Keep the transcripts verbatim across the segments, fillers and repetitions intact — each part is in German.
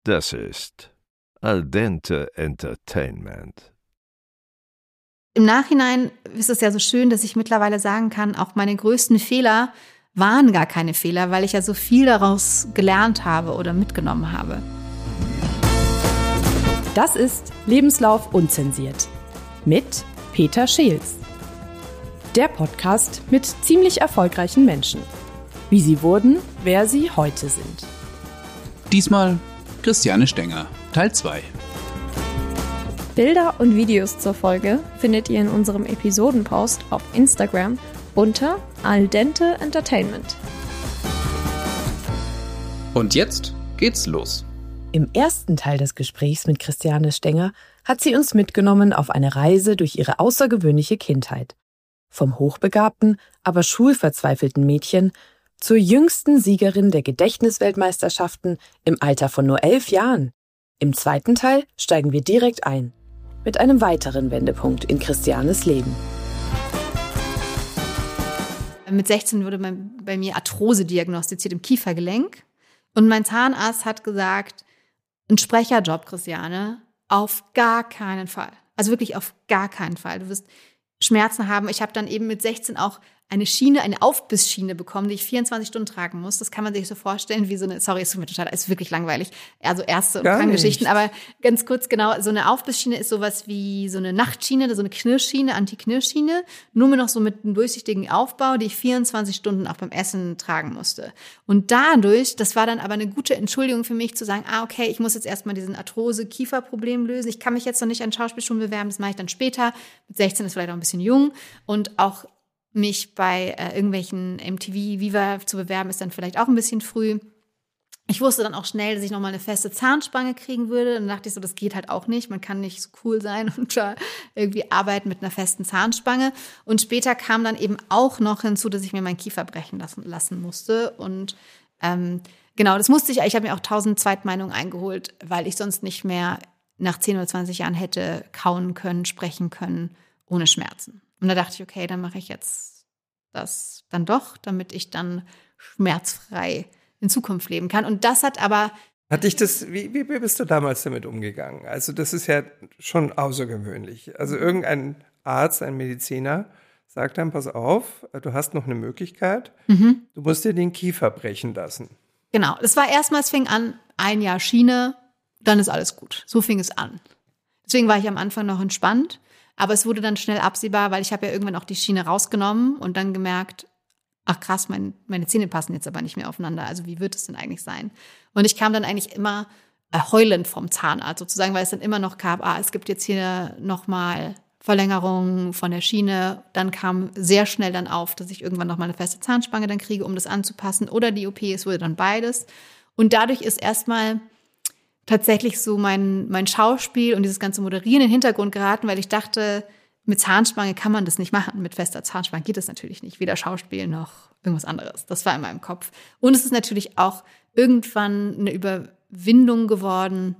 Das ist Al Dente Entertainment. Im Nachhinein ist es ja so schön, dass ich mittlerweile sagen kann, auch meine größten Fehler waren gar keine Fehler, weil ich ja so viel daraus gelernt habe oder mitgenommen habe. Das ist Lebenslauf unzensiert mit Peter Scheels. Der Podcast mit ziemlich erfolgreichen Menschen. Wie sie wurden, wer sie heute sind. Diesmal Christiane Stenger, Teil zwei. Bilder und Videos zur Folge findet ihr in unserem Episodenpost auf Instagram unter Al Dente Entertainment. Und jetzt geht's los. Im ersten Teil des Gesprächs mit Christiane Stenger hat sie uns mitgenommen auf eine Reise durch ihre außergewöhnliche Kindheit. Vom hochbegabten, aber schulverzweifelten Mädchen zur jüngsten Siegerin der Gedächtnisweltmeisterschaften im Alter von nur elf Jahren. Im zweiten Teil steigen wir direkt ein, mit einem weiteren Wendepunkt in Christianes Leben. Mit sechzehn wurde bei, bei mir Arthrose diagnostiziert im Kiefergelenk. Und mein Zahnarzt hat gesagt, ein Sprecherjob, Christiane, auf gar keinen Fall. Also wirklich auf gar keinen Fall. Du wirst Schmerzen haben. Ich habe dann eben mit sechzehn auch eine Schiene, eine Aufbissschiene bekommen, die ich vierundzwanzig Stunden tragen muss. Das kann man sich so vorstellen wie so eine, sorry, es tut mir total, ist wirklich langweilig. Also Ärzte und Krankengeschichten, aber ganz kurz genau, so eine Aufbissschiene ist sowas wie so eine Nachtschiene, so eine Knirschschiene, Anti-Knirschschiene, nur noch so mit einem durchsichtigen Aufbau, die ich vierundzwanzig Stunden auch beim Essen tragen musste. Und dadurch, das war dann aber eine gute Entschuldigung für mich zu sagen, ah, okay, ich muss jetzt erstmal diesen Arthrose-Kiefer-Problem lösen. Ich kann mich jetzt noch nicht an Schauspielschulen bewerben, das mache ich dann später. Mit sechzehn ist vielleicht auch ein bisschen jung und auch mich bei äh, irgendwelchen M T V, Viva zu bewerben, ist dann vielleicht auch ein bisschen früh. Ich wusste dann auch schnell, dass ich nochmal eine feste Zahnspange kriegen würde. Dann dachte ich so, das geht halt auch nicht. Man kann nicht so cool sein und da irgendwie arbeiten mit einer festen Zahnspange. Und später kam dann eben auch noch hinzu, dass ich mir meinen Kiefer brechen lassen, lassen musste. Und ähm, genau, das musste ich. Ich habe mir auch tausend Zweitmeinungen eingeholt, weil ich sonst nicht mehr nach zehn oder zwanzig Jahren hätte kauen können, sprechen können, ohne Schmerzen. Und da dachte ich, okay, dann mache ich jetzt das dann doch, damit ich dann schmerzfrei in Zukunft leben kann. Und das hat aber... Hat dich das, wie, wie bist du damals damit umgegangen? Also das ist ja schon außergewöhnlich. Also irgendein Arzt, ein Mediziner sagt dann, pass auf, du hast noch eine Möglichkeit, mhm. du musst dir den Kiefer brechen lassen. Genau, das war erstmal, es fing an, ein Jahr Schiene, dann ist alles gut. So fing es an. Deswegen war ich am Anfang noch entspannt. Aber es wurde dann schnell absehbar, weil ich habe ja irgendwann auch die Schiene rausgenommen und dann gemerkt, ach krass, mein, meine Zähne passen jetzt aber nicht mehr aufeinander. Also wie wird es denn eigentlich sein? Und ich kam dann eigentlich immer äh, heulend vom Zahnarzt sozusagen, weil es dann immer noch gab, ah, es gibt jetzt hier nochmal Verlängerung von der Schiene. Dann kam sehr schnell dann auf, dass ich irgendwann nochmal eine feste Zahnspange dann kriege, um das anzupassen. Oder die O P, es wurde dann beides. Und dadurch ist erstmal tatsächlich so mein, mein Schauspiel und dieses ganze Moderieren in den Hintergrund geraten, weil ich dachte, mit Zahnspange kann man das nicht machen. Mit fester Zahnspange geht das natürlich nicht. Weder Schauspiel noch irgendwas anderes. Das war in meinem Kopf. Und es ist natürlich auch irgendwann eine Überwindung geworden,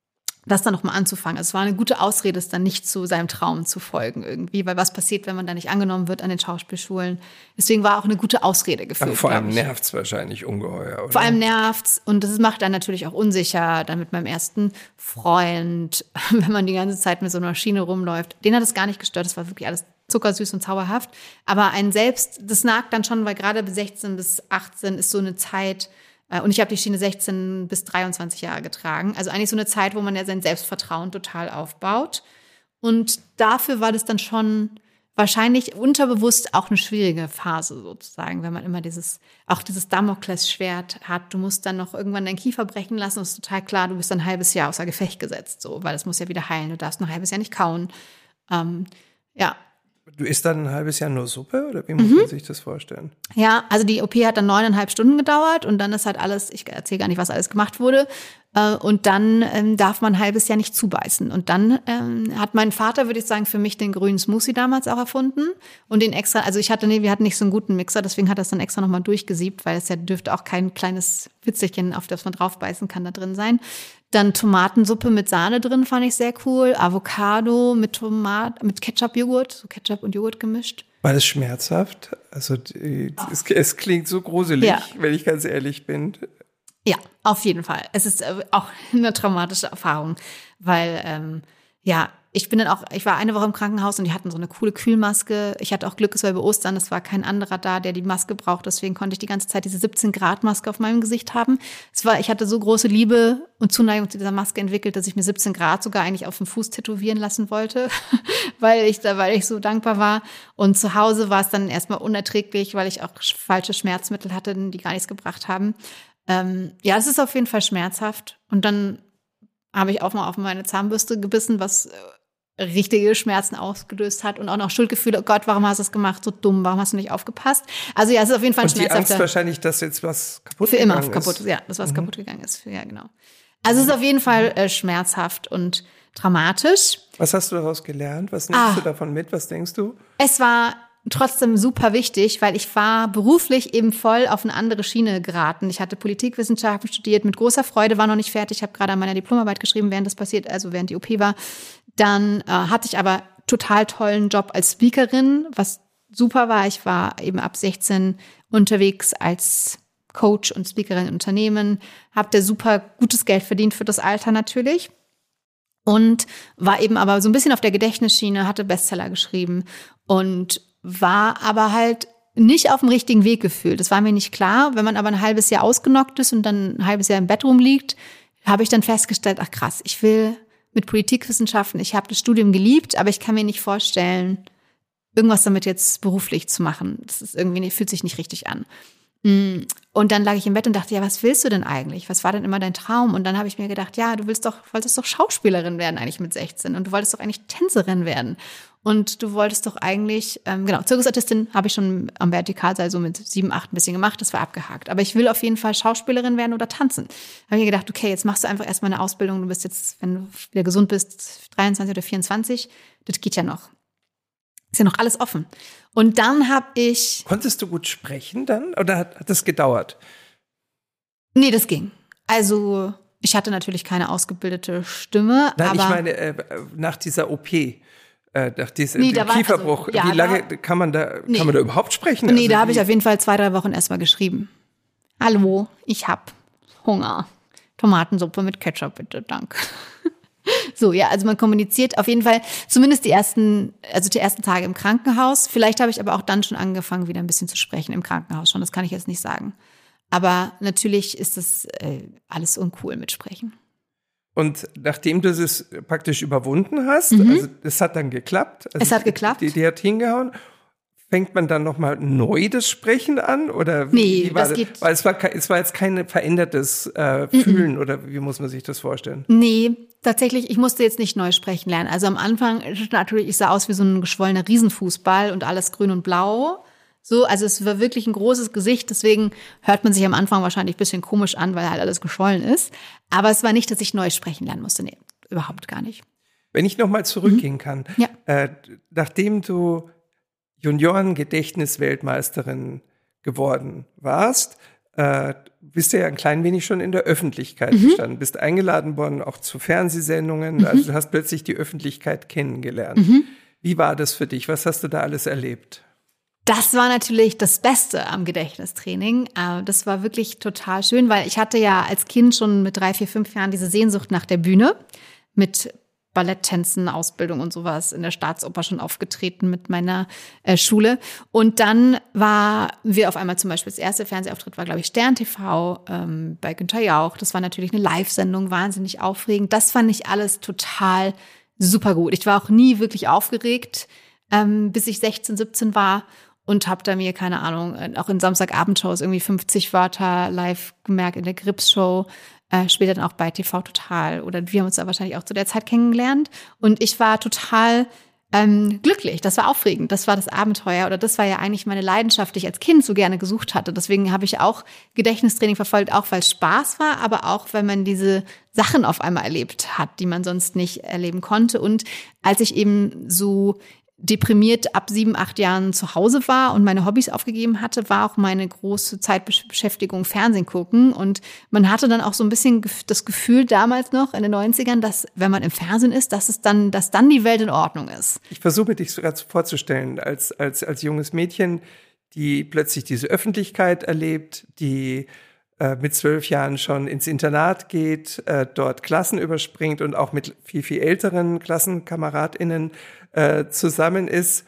das dann nochmal anzufangen. Also es war eine gute Ausrede, es dann nicht zu seinem Traum zu folgen irgendwie, weil was passiert, wenn man da nicht angenommen wird an den Schauspielschulen. Deswegen war auch eine gute Ausrede gefühlt. Aber vor allem nervt es wahrscheinlich ungeheuer, oder? Vor allem nervt's und das macht dann natürlich auch unsicher, dann mit meinem ersten Freund, wenn man die ganze Zeit mit so einer Schiene rumläuft. Den hat es gar nicht gestört, das war wirklich alles zuckersüß und zauberhaft. Aber ein selbst, das nagt dann schon, weil gerade bis sechzehn bis achtzehn ist so eine Zeit. Und ich habe die Schiene sechzehn bis dreiundzwanzig Jahre getragen. Also eigentlich so eine Zeit, wo man ja sein Selbstvertrauen total aufbaut. Und dafür war das dann schon wahrscheinlich unterbewusst auch eine schwierige Phase sozusagen, wenn man immer dieses, auch dieses Damoklesschwert hat. Du musst dann noch irgendwann deinen Kiefer brechen lassen. Das ist total klar, du bist dann ein halbes Jahr außer Gefecht gesetzt, so, weil das muss ja wieder heilen. Du darfst noch ein halbes Jahr nicht kauen. Ähm, ja. Du isst dann ein halbes Jahr nur Suppe oder wie muss mhm. man sich das vorstellen? Ja, also die O P hat dann neuneinhalb Stunden gedauert und dann ist halt alles, ich erzähle gar nicht, was alles gemacht wurde. Und dann ähm, darf man ein halbes Jahr nicht zubeißen. Und dann ähm, hat mein Vater, würde ich sagen, für mich den grünen Smoothie damals auch erfunden. Und den extra, also ich hatte, nee, wir hatten nicht so einen guten Mixer, deswegen hat er es dann extra nochmal durchgesiebt, weil es ja dürfte auch kein kleines Witzelchen, auf das man draufbeißen kann, da drin sein. Dann Tomatensuppe mit Sahne drin, fand ich sehr cool. Avocado mit Tomat, mit Ketchup-Joghurt, so Ketchup und Joghurt gemischt. War das schmerzhaft? Also die, es, es klingt so gruselig, ja. wenn ich ganz ehrlich bin. Ja, auf jeden Fall. Es ist äh, auch eine traumatische Erfahrung, weil, ähm, ja, ich bin dann auch, ich war eine Woche im Krankenhaus und die hatten so eine coole Kühlmaske. Ich hatte auch Glück, es war über Ostern, es war kein anderer da, der die Maske braucht. Deswegen konnte ich die ganze Zeit diese siebzehn Grad Maske auf meinem Gesicht haben. Es war, ich hatte so große Liebe und Zuneigung zu dieser Maske entwickelt, dass ich mir siebzehn Grad sogar eigentlich auf dem Fuß tätowieren lassen wollte, weil ich da, weil ich so dankbar war. Und zu Hause war es dann erstmal unerträglich, weil ich auch falsche Schmerzmittel hatte, die gar nichts gebracht haben. Ähm, ja, es ist auf jeden Fall schmerzhaft. Und dann habe ich auch mal auf meine Zahnbürste gebissen, was äh, richtige Schmerzen ausgelöst hat und auch noch Schuldgefühle. Oh Gott, warum hast du das gemacht? So dumm, warum hast du nicht aufgepasst? Also ja, es ist auf jeden Fall ein und die schmerzhafter. Angst wahrscheinlich, dass jetzt was kaputt für gegangen immer ist. kaputt, ja, dass was Mhm. kaputt gegangen ist. Ja, genau. Also es ist auf jeden Fall äh, schmerzhaft und dramatisch. Was hast du daraus gelernt? Was nimmst Ah. du davon mit? Was denkst du? Es war trotzdem super wichtig, weil ich war beruflich eben voll auf eine andere Schiene geraten. Ich hatte Politikwissenschaften studiert, mit großer Freude, war noch nicht fertig. Ich habe gerade an meiner Diplomarbeit geschrieben, während das passiert, also während die O P war. Dann äh, hatte ich aber total tollen Job als Speakerin, was super war. Ich war eben ab sechzehn unterwegs als Coach und Speakerin in Unternehmen, habe da super gutes Geld verdient für das Alter natürlich. Und war eben aber so ein bisschen auf der Gedächtnisschiene, hatte Bestseller geschrieben und war aber halt nicht auf dem richtigen Weg gefühlt. Das war mir nicht klar. Wenn man aber ein halbes Jahr ausgenockt ist und dann ein halbes Jahr im Bett rumliegt, habe ich dann festgestellt, ach krass, ich will mit Politikwissenschaften, ich habe das Studium geliebt, aber ich kann mir nicht vorstellen, irgendwas damit jetzt beruflich zu machen. Das ist irgendwie, fühlt sich nicht richtig an. Und dann lag ich im Bett und dachte, ja, was willst du denn eigentlich? Was war denn immer dein Traum? Und dann habe ich mir gedacht, ja, du willst doch, wolltest doch Schauspielerin werden eigentlich mit sechzehn und du wolltest doch eigentlich Tänzerin werden. Und du wolltest doch eigentlich, ähm, genau, Zirkusartistin habe ich schon am Vertikalseil so mit sieben, acht ein bisschen gemacht, das war abgehakt. Aber ich will auf jeden Fall Schauspielerin werden oder tanzen. Da habe ich mir gedacht, okay, jetzt machst du einfach erstmal eine Ausbildung, du bist jetzt, wenn du wieder gesund bist, dreiundzwanzig oder vierundzwanzig, das geht ja noch. Ist ja noch alles offen. Und dann habe ich... Konntest du gut sprechen dann oder hat, hat das gedauert? Nee, das ging. Also ich hatte natürlich keine ausgebildete Stimme, Nein, aber... ich meine, äh, nach dieser O P, äh, nach diesem Nee, da war- Kieferbruch, also, ja, wie lange da- kann man da, Nee. kann man da überhaupt sprechen? Nee, Also da habe wie- ich auf jeden Fall zwei, drei Wochen erstmal geschrieben. Hallo, ich hab Hunger. Tomatensuppe mit Ketchup, bitte, danke. So, ja, also man kommuniziert auf jeden Fall, zumindest die ersten, also die ersten Tage im Krankenhaus. Vielleicht habe ich aber auch dann schon angefangen, wieder ein bisschen zu sprechen im Krankenhaus schon. Das kann ich jetzt nicht sagen. Aber natürlich ist das äh, alles uncool mit Sprechen. Und nachdem du es praktisch überwunden hast, also es hat dann geklappt. Also Mhm. Es hat geklappt. Die, die hat hingehauen. Fängt man dann nochmal neu das Sprechen an? Oder wie, Nee, wie war das das? geht- Weil es war, ke- es war jetzt kein verändertes äh, Fühlen oder wie muss man sich das vorstellen? Nee, tatsächlich, ich musste jetzt nicht neu sprechen lernen. Also am Anfang ist natürlich, ich sah aus wie so ein geschwollener Riesenfußball und alles grün und blau. So, also es war wirklich ein großes Gesicht, deswegen hört man sich am Anfang wahrscheinlich ein bisschen komisch an, weil halt alles geschwollen ist. Aber es war nicht, dass ich neu sprechen lernen musste. Nee, überhaupt gar nicht. Wenn ich nochmal zurückgehen kann, Ja. äh, nachdem du Junioren-Gedächtnis-Weltmeisterin geworden warst, äh, bist du ja ein klein wenig schon in der Öffentlichkeit Mhm. gestanden, bist eingeladen worden, auch zu Fernsehsendungen, Mhm. also du hast plötzlich die Öffentlichkeit kennengelernt. Mhm. Wie war das für dich? Was hast du da alles erlebt? Das war natürlich das Beste am Gedächtnistraining. Äh, Das war wirklich total schön, weil ich hatte ja als Kind schon mit drei, vier, fünf Jahren diese Sehnsucht nach der Bühne mit Balletttänzen, Ausbildung und sowas in der Staatsoper schon aufgetreten mit meiner äh, Schule. Und dann war wir auf einmal zum Beispiel, das erste Fernsehauftritt war, glaube ich, Stern T V ähm, bei Günther Jauch. Das war natürlich eine Live-Sendung, wahnsinnig aufregend. Das fand ich alles total super gut. Ich war auch nie wirklich aufgeregt, ähm, bis ich sechzehn, siebzehn war. Und habe da mir, keine Ahnung, auch in Samstagabendshows irgendwie fünfzig Wörter live gemerkt, in der Grips-Show, äh, später dann auch bei T V Total. Oder wir haben uns da wahrscheinlich auch zu der Zeit kennengelernt. Und ich war total ähm, glücklich, das war aufregend, das war das Abenteuer. Oder das war ja eigentlich meine Leidenschaft, die ich als Kind so gerne gesucht hatte. Deswegen habe ich auch Gedächtnistraining verfolgt, auch weil es Spaß war, aber auch, weil man diese Sachen auf einmal erlebt hat, die man sonst nicht erleben konnte. Und als ich eben so deprimiert ab sieben, acht Jahren zu Hause war und meine Hobbys aufgegeben hatte, war auch meine große Zeitbeschäftigung Fernsehen gucken. Und man hatte dann auch so ein bisschen das Gefühl damals noch in den neunzigern, dass wenn man im Fernsehen ist, dass es dann, dass dann die Welt in Ordnung ist. Ich versuche mir dich sogar vorzustellen, als, als, als junges Mädchen, die plötzlich diese Öffentlichkeit erlebt, die äh, mit zwölf Jahren schon ins Internat geht, äh, dort Klassen überspringt und auch mit viel, viel älteren KlassenkameradInnen äh, zusammen ist.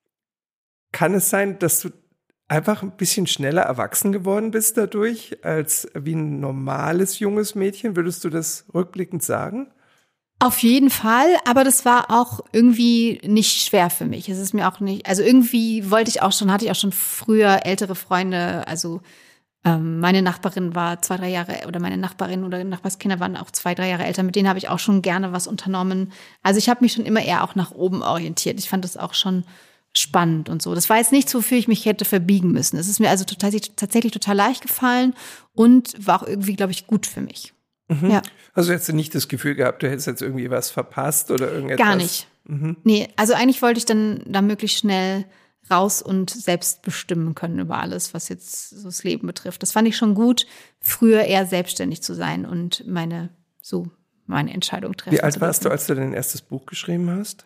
Kann es sein, dass du einfach ein bisschen schneller erwachsen geworden bist dadurch, als wie ein normales junges Mädchen? Würdest du das rückblickend sagen? Auf jeden Fall, aber das war auch irgendwie nicht schwer für mich. Es ist mir auch nicht, also irgendwie wollte ich auch schon, hatte ich auch schon früher ältere Freunde, also ähm, meine Nachbarin war zwei, drei Jahre, oder meine Nachbarin oder Nachbarskinder waren auch zwei, drei Jahre älter, mit denen habe ich auch schon gerne was unternommen. Also ich habe mich schon immer eher auch nach oben orientiert. Ich fand das auch schon spannend und so. Das war jetzt nichts, wofür ich mich hätte verbiegen müssen. Es ist mir also total, tatsächlich total leicht gefallen und war auch irgendwie, glaube ich, gut für mich. Mhm. Ja. Also hättest du nicht das Gefühl gehabt, du hättest jetzt irgendwie was verpasst oder irgendetwas? Gar nicht. Mhm. Nee, also eigentlich wollte ich dann da möglichst schnell raus und selbst bestimmen können über alles, was jetzt so das Leben betrifft. Das fand ich schon gut, früher eher selbstständig zu sein und meine, so meine Entscheidung treffen zu Wie alt dürfen. warst du, als du dein erstes Buch geschrieben hast?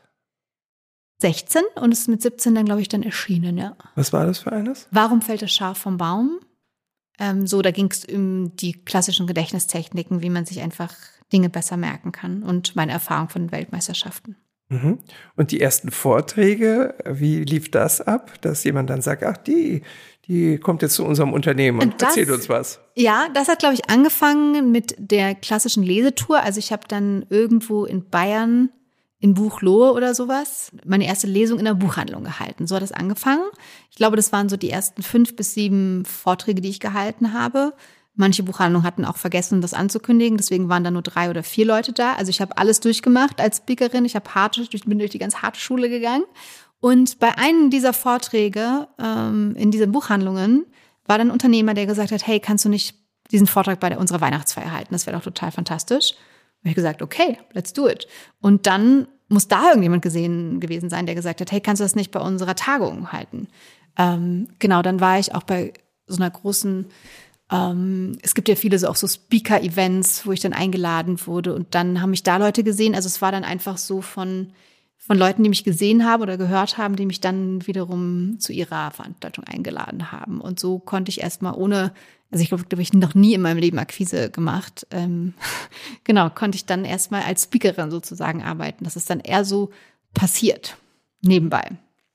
sechzehn und es ist mit siebzehn dann, glaube ich, dann erschienen, ja. Was war das für eines? Warum fällt das Schaf vom Baum? Ähm, so, da ging es um die klassischen Gedächtnistechniken, wie man sich einfach Dinge besser merken kann und meine Erfahrung von den Weltmeisterschaften. Mhm. Und die ersten Vorträge, wie lief das ab? Dass jemand dann sagt, ach, die, die kommt jetzt zu unserem Unternehmen und das, erzählt uns was. Ja, das hat, glaube ich, angefangen mit der klassischen Lesetour. Also ich habe dann irgendwo in Bayern in Buchlohe oder sowas meine erste Lesung in der Buchhandlung gehalten. So hat das angefangen. Ich glaube, das waren so die ersten fünf bis sieben Vorträge, die ich gehalten habe. Manche Buchhandlungen hatten auch vergessen, das anzukündigen. Deswegen waren da nur drei oder vier Leute da. Also ich habe alles durchgemacht als Speakerin. Ich habe harte, ich bin durch die ganz harte Schule gegangen. Und bei einem dieser Vorträge ähm, in diesen Buchhandlungen war dann ein Unternehmer, der gesagt hat, hey, kannst du nicht diesen Vortrag bei der, unserer Weihnachtsfeier halten? Das wäre doch total fantastisch. Und ich gesagt, okay, let's do it. Und dann muss da irgendjemand gesehen gewesen sein, der gesagt hat, hey, kannst du das nicht bei unserer Tagung halten? Ähm, genau, dann war ich auch bei so einer großen, ähm, es gibt ja viele so auch so Speaker-Events, wo ich dann eingeladen wurde und dann haben mich da Leute gesehen. Also es war dann einfach so von, von Leuten, die mich gesehen haben oder gehört haben, die mich dann wiederum zu ihrer Veranstaltung eingeladen haben. Und so konnte ich erstmal ohne, also ich glaube, glaube ich, noch nie in meinem Leben Akquise gemacht. Ähm, genau, konnte ich dann erstmal als Speakerin sozusagen arbeiten. Das ist dann eher so passiert, nebenbei.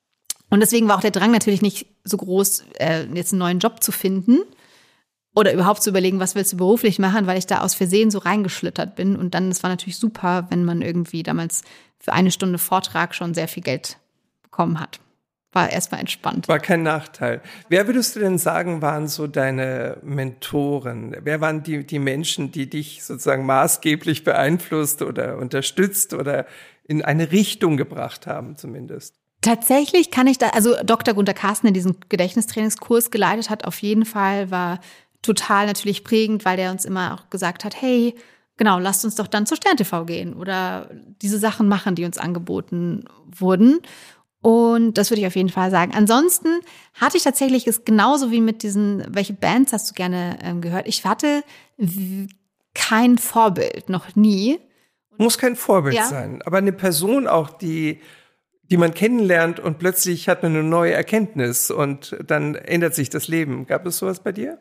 Und deswegen war auch der Drang natürlich nicht so groß, äh, jetzt einen neuen Job zu finden oder überhaupt zu überlegen, was willst du beruflich machen, weil ich da aus Versehen so reingeschlittert bin. Und dann, es war natürlich super, wenn man irgendwie damals für eine Stunde Vortrag schon sehr viel Geld bekommen hat. War erstmal entspannt. War kein Nachteil. Wer würdest du denn sagen, waren so deine Mentoren? Wer waren die, die Menschen, die dich sozusagen maßgeblich beeinflusst oder unterstützt oder in eine Richtung gebracht haben zumindest? Tatsächlich kann ich da, also Doktor Gunter Carsten, der diesen Gedächtnistrainingskurs geleitet hat, auf jeden Fall war total natürlich prägend, weil der uns immer auch gesagt hat, hey, genau, lasst uns doch dann zu Stern T V gehen oder diese Sachen machen, die uns angeboten wurden. Und das würde ich auf jeden Fall sagen. Ansonsten hatte ich tatsächlich es genauso wie mit diesen, welche Bands hast du gerne ähm, gehört? Ich hatte w- kein Vorbild, noch nie. Muss kein Vorbild ja. sein, aber eine Person auch, die, die man kennenlernt und plötzlich hat man eine neue Erkenntnis und dann ändert sich das Leben. Gab es sowas bei dir?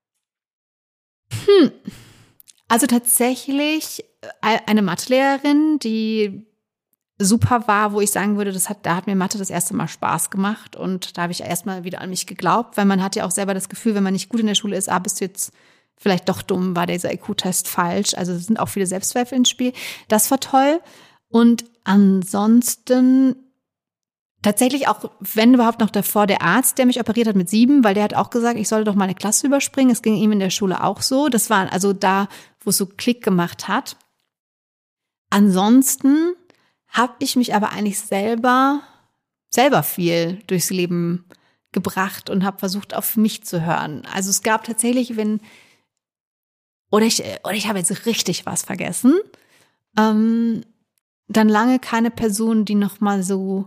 Hm. Also tatsächlich eine Mathelehrerin, die super war, wo ich sagen würde, das hat, da hat mir Mathe das erste Mal Spaß gemacht und da habe ich erstmal wieder an mich geglaubt, weil man hat ja auch selber das Gefühl, wenn man nicht gut in der Schule ist, ah, bist du jetzt vielleicht doch dumm, war dieser I Q-Test falsch, also es sind auch viele Selbstzweifel ins Spiel. Das war toll und ansonsten tatsächlich auch, wenn überhaupt noch davor, der Arzt, der mich operiert hat mit sieben, weil der hat auch gesagt, ich solle doch mal eine Klasse überspringen, es ging ihm in der Schule auch so, das war also da, wo es so Klick gemacht hat. Ansonsten habe ich mich aber eigentlich selber, selber viel durchs Leben gebracht und habe versucht, auf mich zu hören. Also es gab tatsächlich, wenn, oder ich, oder ich habe jetzt richtig was vergessen, ähm, dann lange keine Person, die nochmal so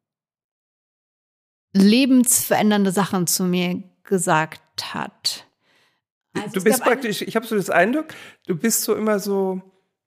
lebensverändernde Sachen zu mir gesagt hat. Also du bist praktisch, ich habe so das Eindruck, du bist so immer so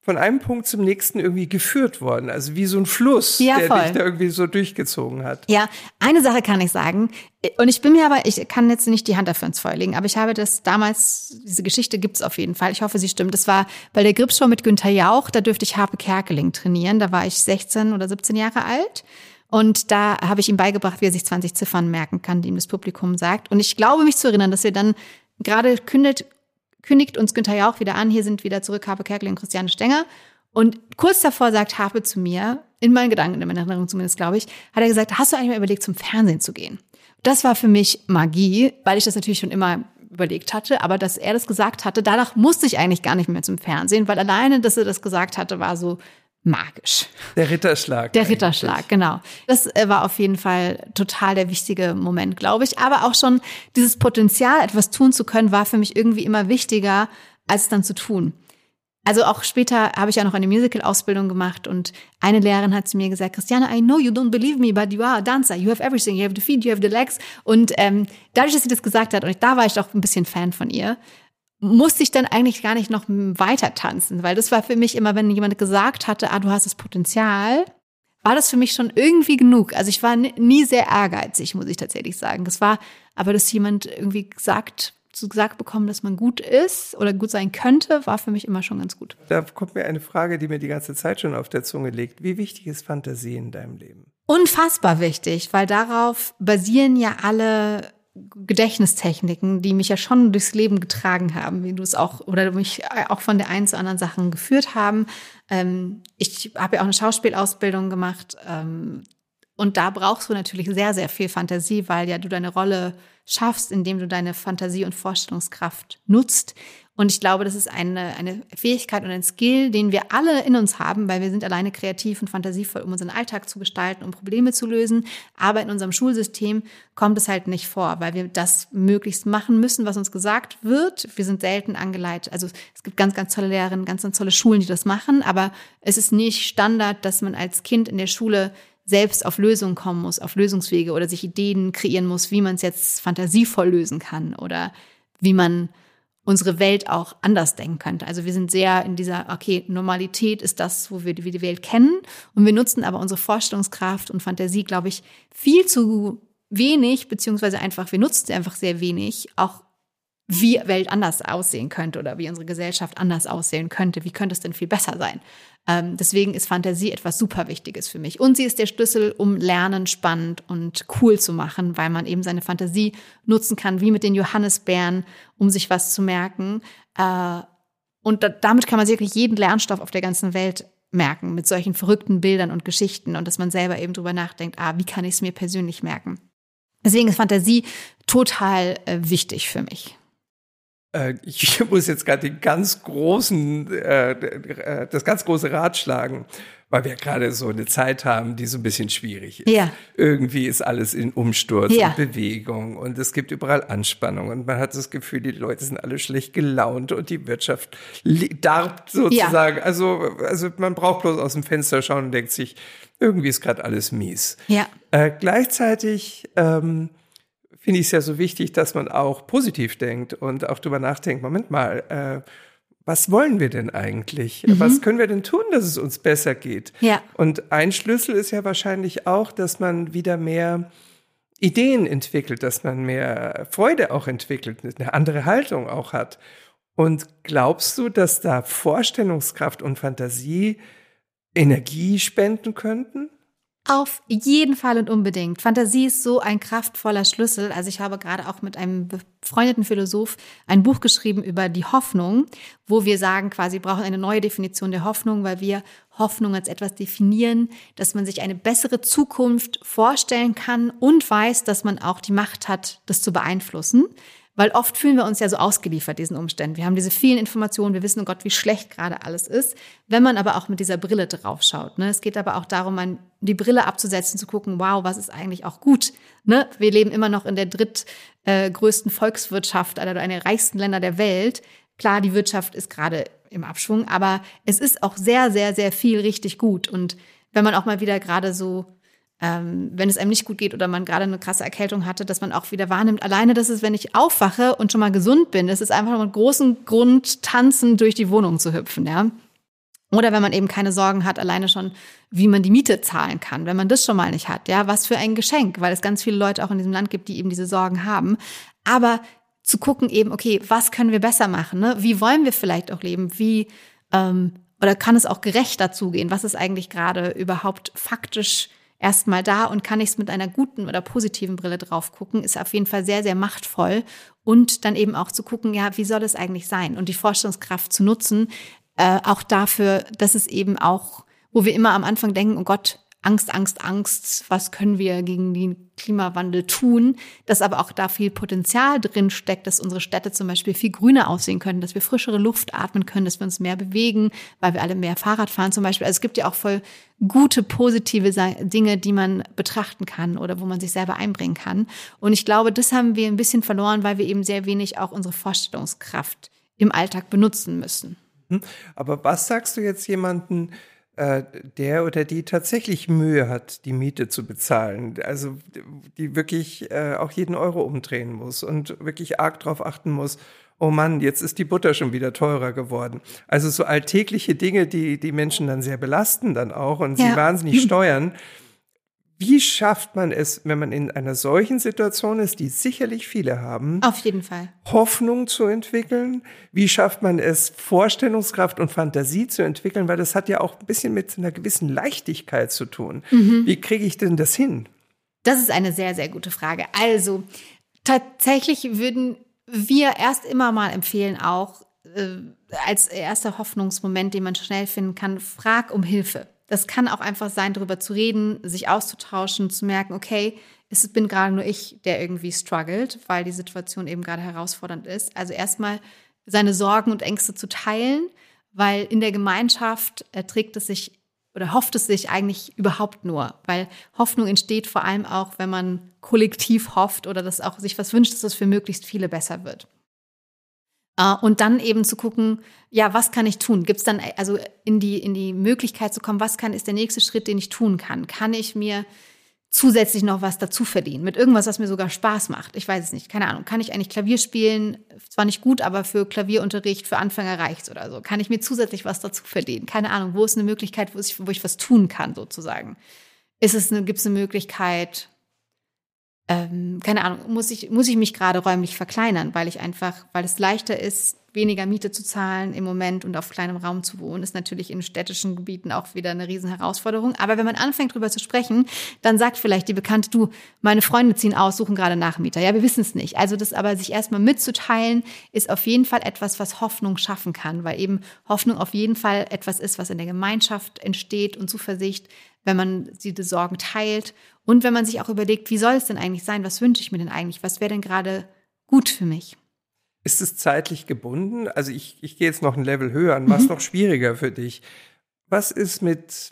von einem Punkt zum nächsten irgendwie geführt worden. Also wie so ein Fluss, ja, der voll. dich da irgendwie so durchgezogen hat. Ja, eine Sache kann ich sagen. Und ich bin mir aber, ich kann jetzt nicht die Hand dafür ins Feuer legen, aber ich habe das damals, diese Geschichte gibt's auf jeden Fall. Ich hoffe, sie stimmt. Das war bei der Gripshow mit Günther Jauch, da dürfte ich Harpe Kerkeling trainieren. Da war ich sechzehn oder siebzehn Jahre alt. Und da habe ich ihm beigebracht, wie er sich zwanzig Ziffern merken kann, die ihm das Publikum sagt. Und ich glaube, mich zu erinnern, dass wir dann gerade kündet, kündigt uns Günther Jauch wieder an, hier sind wieder zurück Harpe Kerkeling und Christiane Stenger. Und kurz davor sagt Harpe zu mir, in meinen Gedanken, in meiner Erinnerung zumindest, glaube ich, hat er gesagt, hast du eigentlich mal überlegt, zum Fernsehen zu gehen? Das war für mich Magie, weil ich das natürlich schon immer überlegt hatte, aber dass er das gesagt hatte, danach musste ich eigentlich gar nicht mehr zum Fernsehen, weil alleine, dass er das gesagt hatte, war so magisch. Der Ritterschlag. Der Ritterschlag, genau. Das war auf jeden Fall total der wichtige Moment, glaube ich. Aber auch schon dieses Potenzial, etwas tun zu können, war für mich irgendwie immer wichtiger, als es dann zu tun. Also auch später habe ich ja noch eine Musical-Ausbildung gemacht und eine Lehrerin hat zu mir gesagt, Christiane, I know you don't believe me, but you are a dancer. You have everything. You have the feet, you have the legs. Und ähm, dadurch, dass sie das gesagt hat, und ich, da war ich auch ein bisschen Fan von ihr, musste ich dann eigentlich gar nicht noch weiter tanzen, weil das war für mich immer, wenn jemand gesagt hatte, ah, du hast das Potenzial, war das für mich schon irgendwie genug. Also ich war nie sehr ehrgeizig, muss ich tatsächlich sagen. Das war aber, dass jemand irgendwie gesagt, so gesagt bekommen, dass man gut ist oder gut sein könnte, war für mich immer schon ganz gut. Da kommt mir eine Frage, die mir die ganze Zeit schon auf der Zunge liegt. Wie wichtig ist Fantasie in deinem Leben? Unfassbar wichtig, weil darauf basieren ja alle Gedächtnistechniken, die mich ja schon durchs Leben getragen haben, wie du es auch, oder mich auch von der einen zu anderen Sachen geführt haben. Ähm, ich habe ja auch eine Schauspielausbildung gemacht, ähm, und da brauchst du natürlich sehr, sehr viel Fantasie, weil ja du deine Rolle schaffst, indem du deine Fantasie und Vorstellungskraft nutzt. Und ich glaube, das ist eine, eine Fähigkeit und ein Skill, den wir alle in uns haben, weil wir sind alleine kreativ und fantasievoll, um unseren Alltag zu gestalten, um Probleme zu lösen. Aber in unserem Schulsystem kommt es halt nicht vor, weil wir das möglichst machen müssen, was uns gesagt wird. Wir sind selten angeleitet. Also es gibt ganz, ganz tolle Lehrerinnen, ganz, ganz tolle Schulen, die das machen. Aber es ist nicht Standard, dass man als Kind in der Schule selbst auf Lösungen kommen muss, auf Lösungswege oder sich Ideen kreieren muss, wie man es jetzt fantasievoll lösen kann oder wie man unsere Welt auch anders denken könnte. Also wir sind sehr in dieser, okay, Normalität ist das, wo wir die, die Welt kennen, und wir nutzen aber unsere Vorstellungskraft und Fantasie, glaube ich, viel zu wenig, beziehungsweise einfach, wir nutzen sie einfach sehr wenig, auch wie Welt anders aussehen könnte oder wie unsere Gesellschaft anders aussehen könnte. Wie könnte es denn viel besser sein? Ähm, deswegen ist Fantasie etwas super Wichtiges für mich. Und sie ist der Schlüssel, um Lernen spannend und cool zu machen, weil man eben seine Fantasie nutzen kann, wie mit den Johannisbeeren, um sich was zu merken. Äh, und da, damit kann man wirklich jeden Lernstoff auf der ganzen Welt merken, mit solchen verrückten Bildern und Geschichten, und dass man selber eben drüber nachdenkt, ah, wie kann ich es mir persönlich merken? Deswegen ist Fantasie total äh, wichtig für mich. Ich muss jetzt gerade den ganz großen, äh, das ganz große Rad schlagen, weil wir gerade so eine Zeit haben, die so ein bisschen schwierig ist. Ja. Irgendwie ist alles in Umsturz ja. und Bewegung und es gibt überall Anspannung und man hat das Gefühl, die Leute sind alle schlecht gelaunt und die Wirtschaft darbt sozusagen. Ja. Also, also man braucht bloß aus dem Fenster schauen und denkt sich, irgendwie ist gerade alles mies. Ja. Äh, gleichzeitig ähm, finde ich es ja so wichtig, dass man auch positiv denkt und auch drüber nachdenkt, Moment mal, äh, was wollen wir denn eigentlich? Mhm. Was können wir denn tun, dass es uns besser geht? Ja. Und ein Schlüssel ist ja wahrscheinlich auch, dass man wieder mehr Ideen entwickelt, dass man mehr Freude auch entwickelt, eine andere Haltung auch hat. Und glaubst du, dass da Vorstellungskraft und Fantasie Energie spenden könnten? Auf jeden Fall und unbedingt. Fantasie ist so ein kraftvoller Schlüssel. Also ich habe gerade auch mit einem befreundeten Philosoph ein Buch geschrieben über die Hoffnung, wo wir sagen, quasi, wir brauchen eine neue Definition der Hoffnung, weil wir Hoffnung als etwas definieren, dass man sich eine bessere Zukunft vorstellen kann und weiß, dass man auch die Macht hat, das zu beeinflussen. Weil oft fühlen wir uns ja so ausgeliefert diesen Umständen. Wir haben diese vielen Informationen, wir wissen, oh Gott, wie schlecht gerade alles ist. Wenn man aber auch mit dieser Brille drauf schaut, ne? Es geht aber auch darum, die Brille abzusetzen, zu gucken, wow, was ist eigentlich auch gut? Ne? Wir leben immer noch in der drittgrößten Volkswirtschaft, einer der reichsten Länder der Welt. Klar, die Wirtschaft ist gerade im Abschwung, aber es ist auch sehr, sehr, sehr viel richtig gut. Und wenn man auch mal wieder gerade so Ähm, wenn es einem nicht gut geht oder man gerade eine krasse Erkältung hatte, dass man auch wieder wahrnimmt, alleine das ist, wenn ich aufwache und schon mal gesund bin, das ist einfach nur einen großen Grund, tanzen durch die Wohnung zu hüpfen, ja. Oder wenn man eben keine Sorgen hat, alleine schon, wie man die Miete zahlen kann, wenn man das schon mal nicht hat. Ja, was für ein Geschenk, weil es ganz viele Leute auch in diesem Land gibt, die eben diese Sorgen haben. Aber zu gucken eben, okay, was können wir besser machen? Ne? Wie wollen wir vielleicht auch leben? Wie ähm, oder kann es auch gerechter zugehen? Was ist eigentlich gerade überhaupt faktisch erstmal da? Und kann ich es mit einer guten oder positiven Brille drauf gucken? Ist auf jeden Fall sehr, sehr machtvoll. Und dann eben auch zu gucken, ja, wie soll es eigentlich sein? Und die Vorstellungskraft zu nutzen, Äh, auch dafür, dass es eben auch, wo wir immer am Anfang denken, oh Gott, Angst, Angst, Angst, was können wir gegen den Klimawandel tun, dass aber auch da viel Potenzial drin steckt, dass unsere Städte zum Beispiel viel grüner aussehen können, dass wir frischere Luft atmen können, dass wir uns mehr bewegen, weil wir alle mehr Fahrrad fahren zum Beispiel. Also es gibt ja auch voll gute, positive Dinge, die man betrachten kann oder wo man sich selber einbringen kann. Und ich glaube, das haben wir ein bisschen verloren, weil wir eben sehr wenig auch unsere Vorstellungskraft im Alltag benutzen müssen. Aber was sagst du jetzt jemanden, äh, der oder die tatsächlich Mühe hat, die Miete zu bezahlen, also die wirklich äh, auch jeden Euro umdrehen muss und wirklich arg drauf achten muss, oh Mann, jetzt ist die Butter schon wieder teurer geworden. Also so alltägliche Dinge, die die Menschen dann sehr belasten dann auch und ja. sie wahnsinnig steuern. Wie schafft man es, wenn man in einer solchen Situation ist, die sicherlich viele haben, auf jeden Fall Hoffnung zu entwickeln? Wie schafft man es, Vorstellungskraft und Fantasie zu entwickeln? Weil das hat ja auch ein bisschen mit einer gewissen Leichtigkeit zu tun. Mhm. Wie kriege ich denn das hin? Das ist eine sehr, sehr gute Frage. Also tatsächlich würden wir erst immer mal empfehlen, auch äh, als erster Hoffnungsmoment, den man schnell finden kann, frag um Hilfe. Das kann auch einfach sein, darüber zu reden, sich auszutauschen, zu merken, okay, es bin gerade nur ich, der irgendwie struggelt, weil die Situation eben gerade herausfordernd ist. Also erstmal seine Sorgen und Ängste zu teilen, weil in der Gemeinschaft erträgt es sich oder hofft es sich eigentlich überhaupt nur, weil Hoffnung entsteht vor allem auch, wenn man kollektiv hofft oder dass auch sich was wünscht, dass es für möglichst viele besser wird. Und dann eben zu gucken, ja, was kann ich tun? Gibt es dann also in die in die Möglichkeit zu kommen, was kann ist der nächste Schritt, den ich tun kann? Kann ich mir zusätzlich noch was dazu verdienen mit irgendwas, was mir sogar Spaß macht? Ich weiß es nicht, keine Ahnung. Kann ich eigentlich Klavier spielen? Zwar nicht gut, aber für Klavierunterricht für Anfänger reicht's oder so. Kann ich mir zusätzlich was dazu verdienen? Keine Ahnung. Wo ist eine Möglichkeit, wo ich wo ich was tun kann sozusagen? Ist es eine gibt es eine Möglichkeit? Ähm, keine Ahnung, muss ich, muss ich mich gerade räumlich verkleinern, weil ich einfach, weil es leichter ist, weniger Miete zu zahlen im Moment und auf kleinem Raum zu wohnen, ist natürlich in städtischen Gebieten auch wieder eine riesen Herausforderung. Aber wenn man anfängt, drüber zu sprechen, dann sagt vielleicht die Bekannte, du, meine Freunde ziehen aus, suchen gerade Nachmieter. Ja, wir wissen es nicht. Also das aber sich erstmal mitzuteilen, ist auf jeden Fall etwas, was Hoffnung schaffen kann, weil eben Hoffnung auf jeden Fall etwas ist, was in der Gemeinschaft entsteht und Zuversicht, wenn man diese Sorgen teilt und wenn man sich auch überlegt, wie soll es denn eigentlich sein? Was wünsche ich mir denn eigentlich? Was wäre denn gerade gut für mich? Ist es zeitlich gebunden? Also ich, ich gehe jetzt noch ein Level höher an, was mhm. noch schwieriger für dich. Was ist mit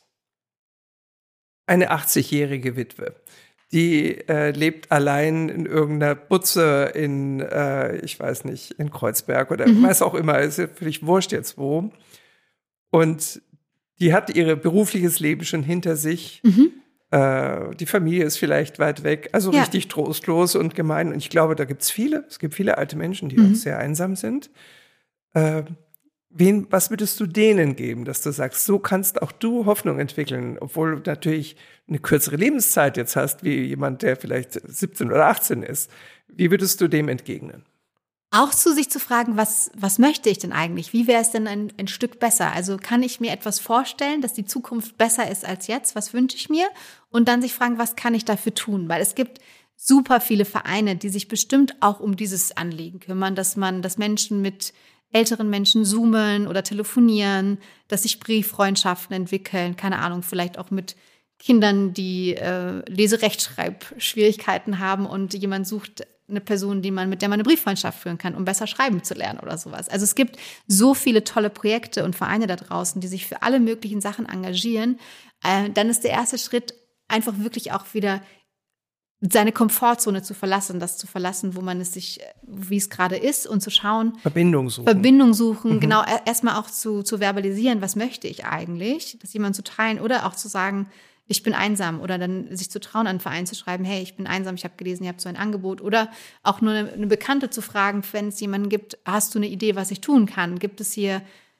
eine achtzigjährige Witwe? Die äh, lebt allein in irgendeiner Butze in, äh, ich weiß nicht, in Kreuzberg oder mhm. was auch immer, ist ja völlig wurscht jetzt wo. Und die hat ihr berufliches Leben schon hinter sich. Mhm. Äh, die Familie ist vielleicht weit weg. Also ja. richtig trostlos und gemein. Und ich glaube, da gibt es viele. Es gibt viele alte Menschen, die mhm. auch sehr einsam sind. Äh, wen, was würdest du denen geben, dass du sagst, so kannst auch du Hoffnung entwickeln, obwohl du natürlich eine kürzere Lebenszeit jetzt hast, wie jemand, der vielleicht siebzehn oder achtzehn ist. Wie würdest du dem entgegnen? Auch zu sich zu fragen, was, was möchte ich denn eigentlich? Wie wäre es denn ein, ein Stück besser? Also kann ich mir etwas vorstellen, dass die Zukunft besser ist als jetzt? Was wünsche ich mir? Und dann sich fragen, was kann ich dafür tun? Weil es gibt super viele Vereine, die sich bestimmt auch um dieses Anliegen kümmern, dass man, dass Menschen mit älteren Menschen zoomen oder telefonieren, dass sich Brieffreundschaften entwickeln, keine Ahnung, vielleicht auch mit Kindern, die äh, Leserechtschreibschwierigkeiten haben und jemand sucht eine Person, die man, mit der man eine Brieffreundschaft führen kann, um besser schreiben zu lernen oder sowas. Also es gibt so viele tolle Projekte und Vereine da draußen, die sich für alle möglichen Sachen engagieren. Äh, dann ist der erste Schritt einfach wirklich auch wieder seine Komfortzone zu verlassen, das zu verlassen, wo man es sich, wie es gerade ist und zu schauen. Verbindung suchen. Verbindung suchen, mhm. genau. Erstmal auch zu, zu verbalisieren, was möchte ich eigentlich, das jemand zu teilen oder auch zu sagen, ich bin einsam oder dann sich zu trauen, an einen Verein zu schreiben, hey, ich bin einsam, ich habe gelesen, ihr habt so ein Angebot oder auch nur eine, eine Bekannte zu fragen, wenn es jemanden gibt, hast du eine Idee, was ich tun kann? Gibt es hier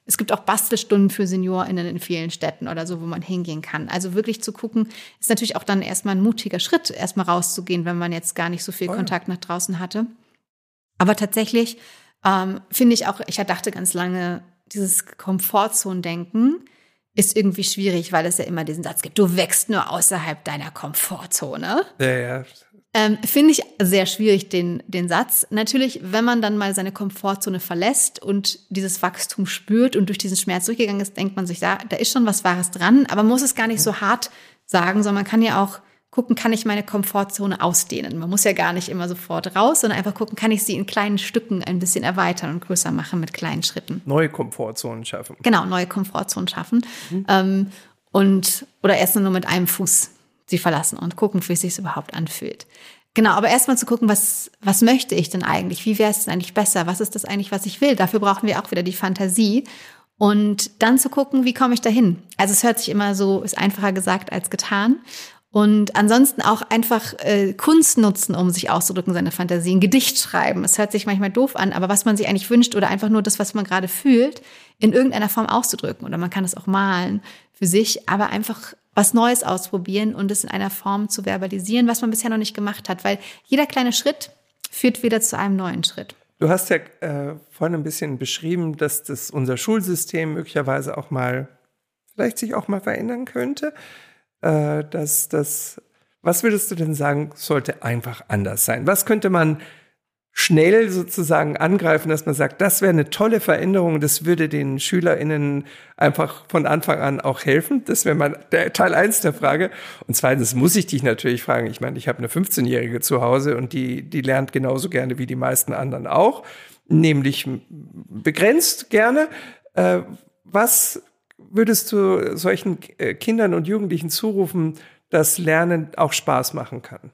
Es gibt auch Bastelstunden für SeniorInnen in vielen Städten oder so, wo man hingehen kann. Also wirklich zu gucken, ist natürlich auch dann erstmal ein mutiger Schritt, erstmal rauszugehen, wenn man jetzt gar nicht so viel Voll. Kontakt nach draußen hatte. Aber tatsächlich ähm, finde ich auch, ich dachte ganz lange, dieses Komfortzone-Denken ist irgendwie schwierig, weil es ja immer diesen Satz gibt, du wächst nur außerhalb deiner Komfortzone. Ja, ja. Ähm, finde ich sehr schwierig, den, den Satz. Natürlich, wenn man dann mal seine Komfortzone verlässt und dieses Wachstum spürt und durch diesen Schmerz durchgegangen ist, denkt man sich, da, da ist schon was Wahres dran, aber man muss es gar nicht so hart sagen, sondern man kann ja auch gucken, kann ich meine Komfortzone ausdehnen. Man muss ja gar nicht immer sofort raus, sondern einfach gucken, kann ich sie in kleinen Stücken ein bisschen erweitern und größer machen mit kleinen Schritten. Neue Komfortzonen schaffen. Genau, neue Komfortzonen schaffen. Mhm. Ähm, und, oder erst nur mit einem Fuß sie verlassen und gucken, wie es sich überhaupt anfühlt. Genau, aber erstmal zu gucken, was, was möchte ich denn eigentlich? Wie wäre es denn eigentlich besser? Was ist das eigentlich, was ich will? Dafür brauchen wir auch wieder die Fantasie. Und dann zu gucken, wie komme ich dahin? Also es hört sich immer so, ist einfacher gesagt als getan. Und ansonsten auch einfach äh, Kunst nutzen, um sich auszudrücken, seine Fantasie. Ein Gedicht schreiben. Es hört sich manchmal doof an, aber was man sich eigentlich wünscht oder einfach nur das, was man gerade fühlt, in irgendeiner Form auszudrücken. Oder man kann es auch malen für sich, aber einfach was Neues ausprobieren und es in einer Form zu verbalisieren, was man bisher noch nicht gemacht hat. Weil jeder kleine Schritt führt wieder zu einem neuen Schritt. Du hast ja äh, vorhin ein bisschen beschrieben, dass das unser Schulsystem möglicherweise auch mal, vielleicht sich auch mal verändern könnte. Äh, dass das, was würdest du denn sagen, sollte einfach anders sein? Was könnte man schnell sozusagen angreifen, dass man sagt, das wäre eine tolle Veränderung, das würde den SchülerInnen einfach von Anfang an auch helfen? Das wäre mal der Teil eins der Frage. Und zweitens muss ich dich natürlich fragen, ich meine, ich habe eine fünfzehnjährige zu Hause und die, die lernt genauso gerne wie die meisten anderen auch, nämlich begrenzt gerne. Äh, was würdest du solchen Kindern und Jugendlichen zurufen, dass Lernen auch Spaß machen kann?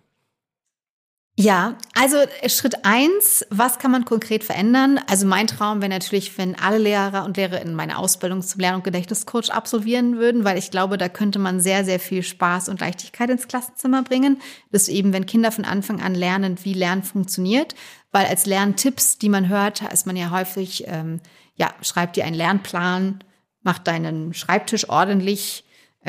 Ja, also Schritt eins, was kann man konkret verändern? Also mein Traum wäre natürlich, wenn alle Lehrer und Lehrerinnen meine Ausbildung zum Lern- und Gedächtniscoach absolvieren würden, weil ich glaube, da könnte man sehr, sehr viel Spaß und Leichtigkeit ins Klassenzimmer bringen. Das ist eben, wenn Kinder von Anfang an lernen, wie Lernen funktioniert, weil als Lerntipps, die man hört, ist man ja häufig, ähm, ja, schreib dir einen Lernplan, mach deinen Schreibtisch ordentlich,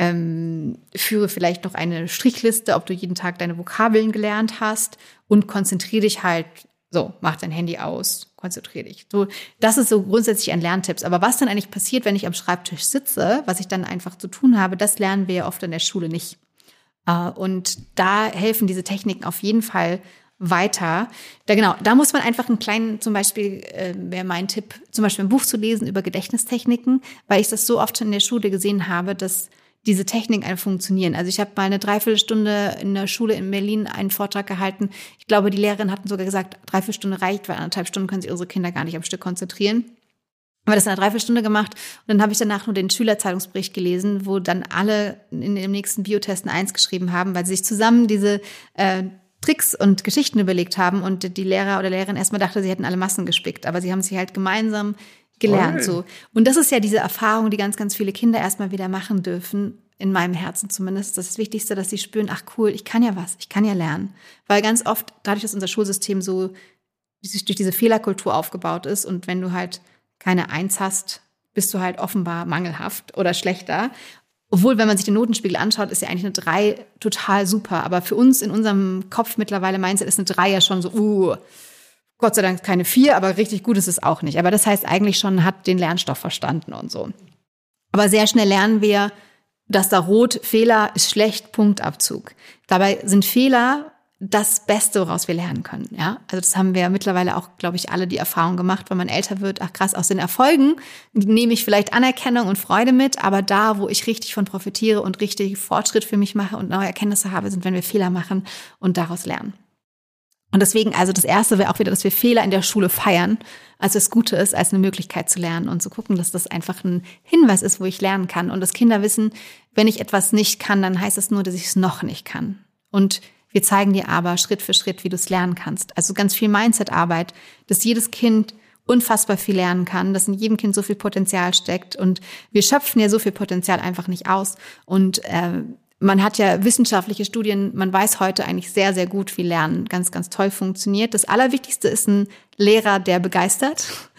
Ähm, führe vielleicht noch eine Strichliste, ob du jeden Tag deine Vokabeln gelernt hast und konzentriere dich halt, so, mach dein Handy aus, konzentriere dich. So, das ist so grundsätzlich ein Lerntipps. Aber was dann eigentlich passiert, wenn ich am Schreibtisch sitze, was ich dann einfach zu tun habe, das lernen wir ja oft in der Schule nicht. Äh, und da helfen diese Techniken auf jeden Fall weiter. Da genau, da muss man einfach einen kleinen, zum Beispiel äh, wäre mein Tipp, zum Beispiel ein Buch zu lesen über Gedächtnistechniken, weil ich das so oft schon in der Schule gesehen habe, dass diese Techniken einfach funktionieren. Also ich habe mal eine Dreiviertelstunde in der Schule in Berlin einen Vortrag gehalten. Ich glaube, die Lehrerin hatten sogar gesagt, Dreiviertelstunde reicht, weil anderthalb Stunden können sich unsere Kinder gar nicht am Stück konzentrieren. Aber das in einer Dreiviertelstunde gemacht und dann habe ich danach nur den Schülerzeitungsbericht gelesen, wo dann alle in dem nächsten Biotesten eins geschrieben haben, weil sie sich zusammen diese äh, Tricks und Geschichten überlegt haben und die Lehrer oder Lehrerin erstmal dachte, sie hätten alle Massen gespickt, aber sie haben sich halt gemeinsam gelernt. So. Und das ist ja diese Erfahrung, die ganz, ganz viele Kinder erstmal wieder machen dürfen, in meinem Herzen zumindest. Das ist das Wichtigste, dass sie spüren, ach cool, ich kann ja was, ich kann ja lernen. Weil ganz oft, dadurch, dass unser Schulsystem so durch diese Fehlerkultur aufgebaut ist und wenn du halt keine Eins hast, bist du halt offenbar mangelhaft oder schlechter. Obwohl, wenn man sich den Notenspiegel anschaut, ist ja eigentlich eine drei total super. Aber für uns in unserem Kopf mittlerweile Mindset ist eine drei ja schon so, uh, Gott sei Dank keine vier, aber richtig gut ist es auch nicht. Aber das heißt eigentlich schon, hat den Lernstoff verstanden und so. Aber sehr schnell lernen wir, dass da rot, Fehler ist schlecht, Punktabzug. Dabei sind Fehler das Beste, woraus wir lernen können. Ja, also das haben wir mittlerweile auch, glaube ich, alle die Erfahrung gemacht, wenn man älter wird. Ach krass, aus den Erfolgen nehme ich vielleicht Anerkennung und Freude mit, aber da, wo ich richtig von profitiere und richtig Fortschritt für mich mache und neue Erkenntnisse habe, sind, wenn wir Fehler machen und daraus lernen. Und deswegen, also das Erste wäre auch wieder, dass wir Fehler in der Schule feiern, als das Gute ist, als eine Möglichkeit zu lernen und zu gucken, dass das einfach ein Hinweis ist, wo ich lernen kann. Und dass Kinder wissen, wenn ich etwas nicht kann, dann heißt es nur, dass ich es noch nicht kann. Und wir zeigen dir aber Schritt für Schritt, wie du es lernen kannst. Also ganz viel Mindset-Arbeit, dass jedes Kind unfassbar viel lernen kann, dass in jedem Kind so viel Potenzial steckt. Und wir schöpfen ja so viel Potenzial einfach nicht aus. Und äh, man hat ja wissenschaftliche Studien, man weiß heute eigentlich sehr, sehr gut, wie Lernen ganz, ganz toll funktioniert. Das Allerwichtigste ist ein Lehrer, der begeistert.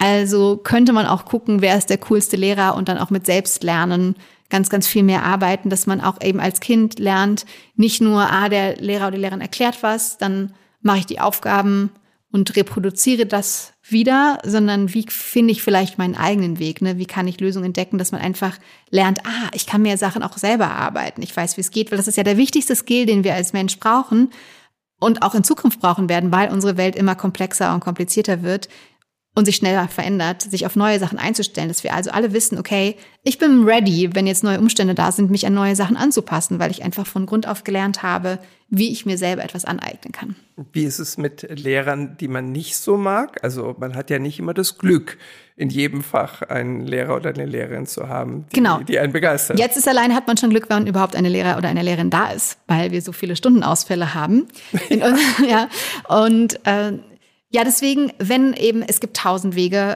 Also könnte man auch gucken, wer ist der coolste Lehrer und dann auch mit Selbstlernen ganz, ganz viel mehr arbeiten, dass man auch eben als Kind lernt, nicht nur, ah, der Lehrer oder die Lehrerin erklärt was, dann mache ich die Aufgaben und reproduziere das wieder, sondern wie finde ich vielleicht meinen eigenen Weg, ne? Wie kann ich Lösungen entdecken, dass man einfach lernt, ah, ich kann mir Sachen auch selber erarbeiten, ich weiß, wie es geht, weil das ist ja der wichtigste Skill, den wir als Mensch brauchen und auch in Zukunft brauchen werden, weil unsere Welt immer komplexer und komplizierter wird und sich schneller verändert, sich auf neue Sachen einzustellen, dass wir also alle wissen, okay, ich bin ready, wenn jetzt neue Umstände da sind, mich an neue Sachen anzupassen, weil ich einfach von Grund auf gelernt habe, wie ich mir selber etwas aneignen kann. Wie ist es mit Lehrern, die man nicht so mag? Also man hat ja nicht immer das Glück, in jedem Fach einen Lehrer oder eine Lehrerin zu haben, die, genau. die einen begeistert. Jetzt ist alleine hat man schon Glück, wenn überhaupt eine Lehrer oder eine Lehrerin da ist, weil wir so viele Stundenausfälle haben. In, ja, und äh, ja, deswegen, wenn eben, es gibt tausend Wege,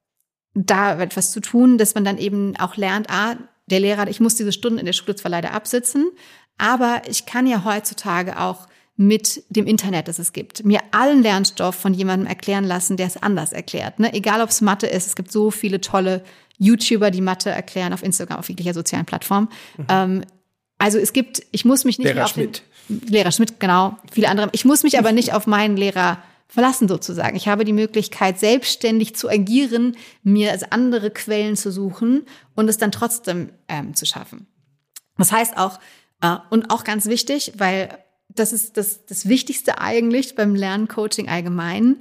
da etwas zu tun, dass man dann eben auch lernt, ah, der Lehrer, ich muss diese Stunden in der Schule zwar leider absitzen, aber ich kann ja heutzutage auch mit dem Internet, das es gibt, mir allen Lernstoff von jemandem erklären lassen, der es anders erklärt. Ne? Egal, ob es Mathe ist, es gibt so viele tolle YouTuber, die Mathe erklären auf Instagram, auf jeglicher sozialen Plattform. Mhm. Ähm, also es gibt, ich muss mich nicht Lehrer mehr auf Schmidt. den, Lehrer Schmidt, genau, viele andere. Ich muss mich aber nicht auf meinen Lehrer verlassen sozusagen. Ich habe die Möglichkeit, selbstständig zu agieren, mir also andere Quellen zu suchen und es dann trotzdem ähm, zu schaffen. Das heißt auch, äh, und auch ganz wichtig, weil das ist das, das Wichtigste eigentlich beim Lerncoaching allgemein,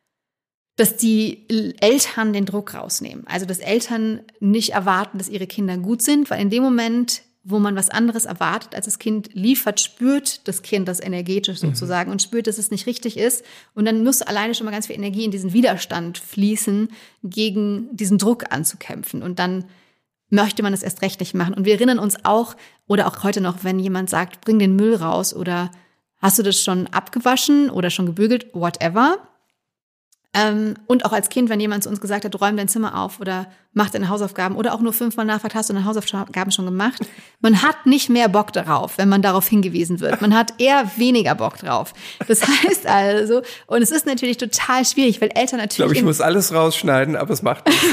dass die Eltern den Druck rausnehmen. Also dass Eltern nicht erwarten, dass ihre Kinder gut sind, weil in dem Moment, wo man was anderes erwartet, als das Kind liefert, spürt das Kind das energetisch sozusagen mhm. und spürt, dass es nicht richtig ist. Und dann muss alleine schon mal ganz viel Energie in diesen Widerstand fließen, gegen diesen Druck anzukämpfen. Und dann möchte man es erst recht nicht machen. Und wir erinnern uns auch, oder auch heute noch, wenn jemand sagt, bring den Müll raus oder hast du das schon abgewaschen oder schon gebügelt, whatever. Ähm, und auch als Kind, wenn jemand zu uns gesagt hat, räum dein Zimmer auf oder mach deine Hausaufgaben oder auch nur fünfmal nachfragt, hast du deine Hausaufgaben schon gemacht? Man hat nicht mehr Bock darauf, wenn man darauf hingewiesen wird. Man hat eher weniger Bock drauf. Das heißt also, und es ist natürlich total schwierig, weil Eltern natürlich... Ich glaube, ich muss alles rausschneiden, aber es macht nichts.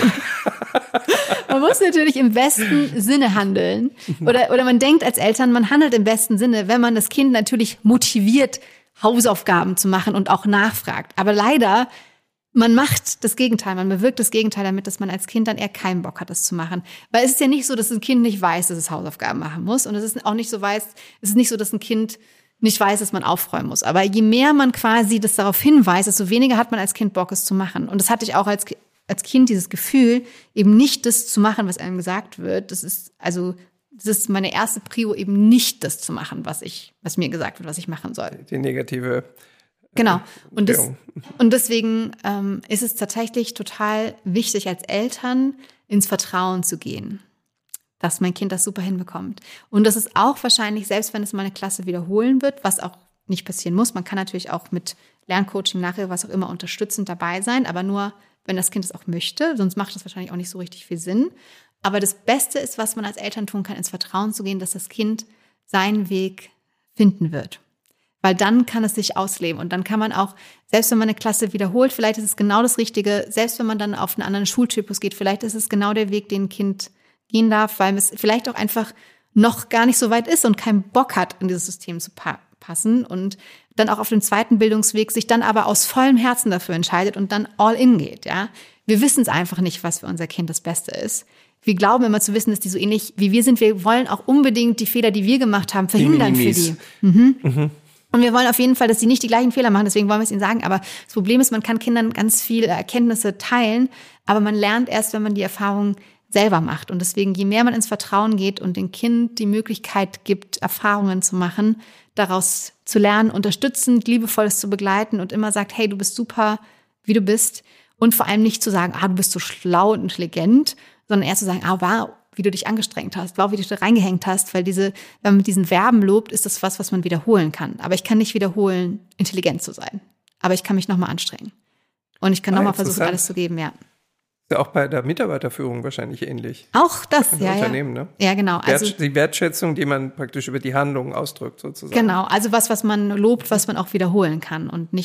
Man muss natürlich im besten Sinne handeln. Oder, oder man denkt als Eltern, man handelt im besten Sinne, wenn man das Kind natürlich motiviert, Hausaufgaben zu machen und auch nachfragt. Aber leider... Man macht das Gegenteil, man bewirkt das Gegenteil damit, dass man als Kind dann eher keinen Bock hat, das zu machen. Weil es ist ja nicht so, dass ein Kind nicht weiß, dass es Hausaufgaben machen muss. Und es ist auch nicht so weiß, es ist nicht so, dass ein Kind nicht weiß, dass man aufräumen muss. Aber je mehr man quasi das darauf hinweist, desto weniger hat man als Kind Bock, es zu machen. Und das hatte ich auch als, als Kind, dieses Gefühl, eben nicht das zu machen, was einem gesagt wird. Das ist, also, das ist meine erste Prio, eben nicht das zu machen, was ich, was mir gesagt wird, was ich machen soll. Die negative Genau. Und, das, und deswegen ähm, ist es tatsächlich total wichtig, als Eltern ins Vertrauen zu gehen, dass mein Kind das super hinbekommt. Und das ist auch wahrscheinlich, selbst wenn es mal eine Klasse wiederholen wird, was auch nicht passieren muss. Man kann natürlich auch mit Lerncoaching, Nachhilfe, was auch immer, unterstützend dabei sein, aber nur, wenn das Kind es auch möchte. Sonst macht das wahrscheinlich auch nicht so richtig viel Sinn. Aber das Beste ist, was man als Eltern tun kann, ins Vertrauen zu gehen, dass das Kind seinen Weg finden wird. Weil dann kann es sich ausleben und dann kann man auch, selbst wenn man eine Klasse wiederholt, vielleicht ist es genau das Richtige, selbst wenn man dann auf einen anderen Schultypus geht, vielleicht ist es genau der Weg, den ein Kind gehen darf, weil es vielleicht auch einfach noch gar nicht so weit ist und keinen Bock hat, in dieses System zu pa- passen und dann auch auf dem zweiten Bildungsweg sich dann aber aus vollem Herzen dafür entscheidet und dann all in geht, ja. Wir wissen es einfach nicht, was für unser Kind das Beste ist. Wir glauben immer zu wissen, dass die so ähnlich wie wir sind. Wir wollen auch unbedingt die Fehler, die wir gemacht haben, verhindern für die. Mhm. Mhm. Und wir wollen auf jeden Fall, dass sie nicht die gleichen Fehler machen, deswegen wollen wir es ihnen sagen. Aber das Problem ist, man kann Kindern ganz viele Erkenntnisse teilen, aber man lernt erst, wenn man die Erfahrung selber macht. Und deswegen, je mehr man ins Vertrauen geht und dem Kind die Möglichkeit gibt, Erfahrungen zu machen, daraus zu lernen, unterstützend, liebevolles zu begleiten und immer sagt, hey, du bist super, wie du bist. Und vor allem nicht zu sagen, ah, du bist so schlau und intelligent, sondern eher zu sagen, ah, wow, wie du dich angestrengt hast, wow, wie du dich da reingehängt hast, weil diese, wenn man mit diesen Verben lobt, ist das was, was man wiederholen kann. Aber ich kann nicht wiederholen, intelligent zu sein. Aber ich kann mich nochmal anstrengen. Und ich kann ah, nochmal versuchen, alles zu geben, ja. Ist ja auch bei der Mitarbeiterführung wahrscheinlich ähnlich. Auch das, ja, Unternehmen, ja. Ne? Ja, genau. Also, die Wertschätzung, die man praktisch über die Handlungen ausdrückt, sozusagen. Genau, also was, was man lobt, was man auch wiederholen kann und nicht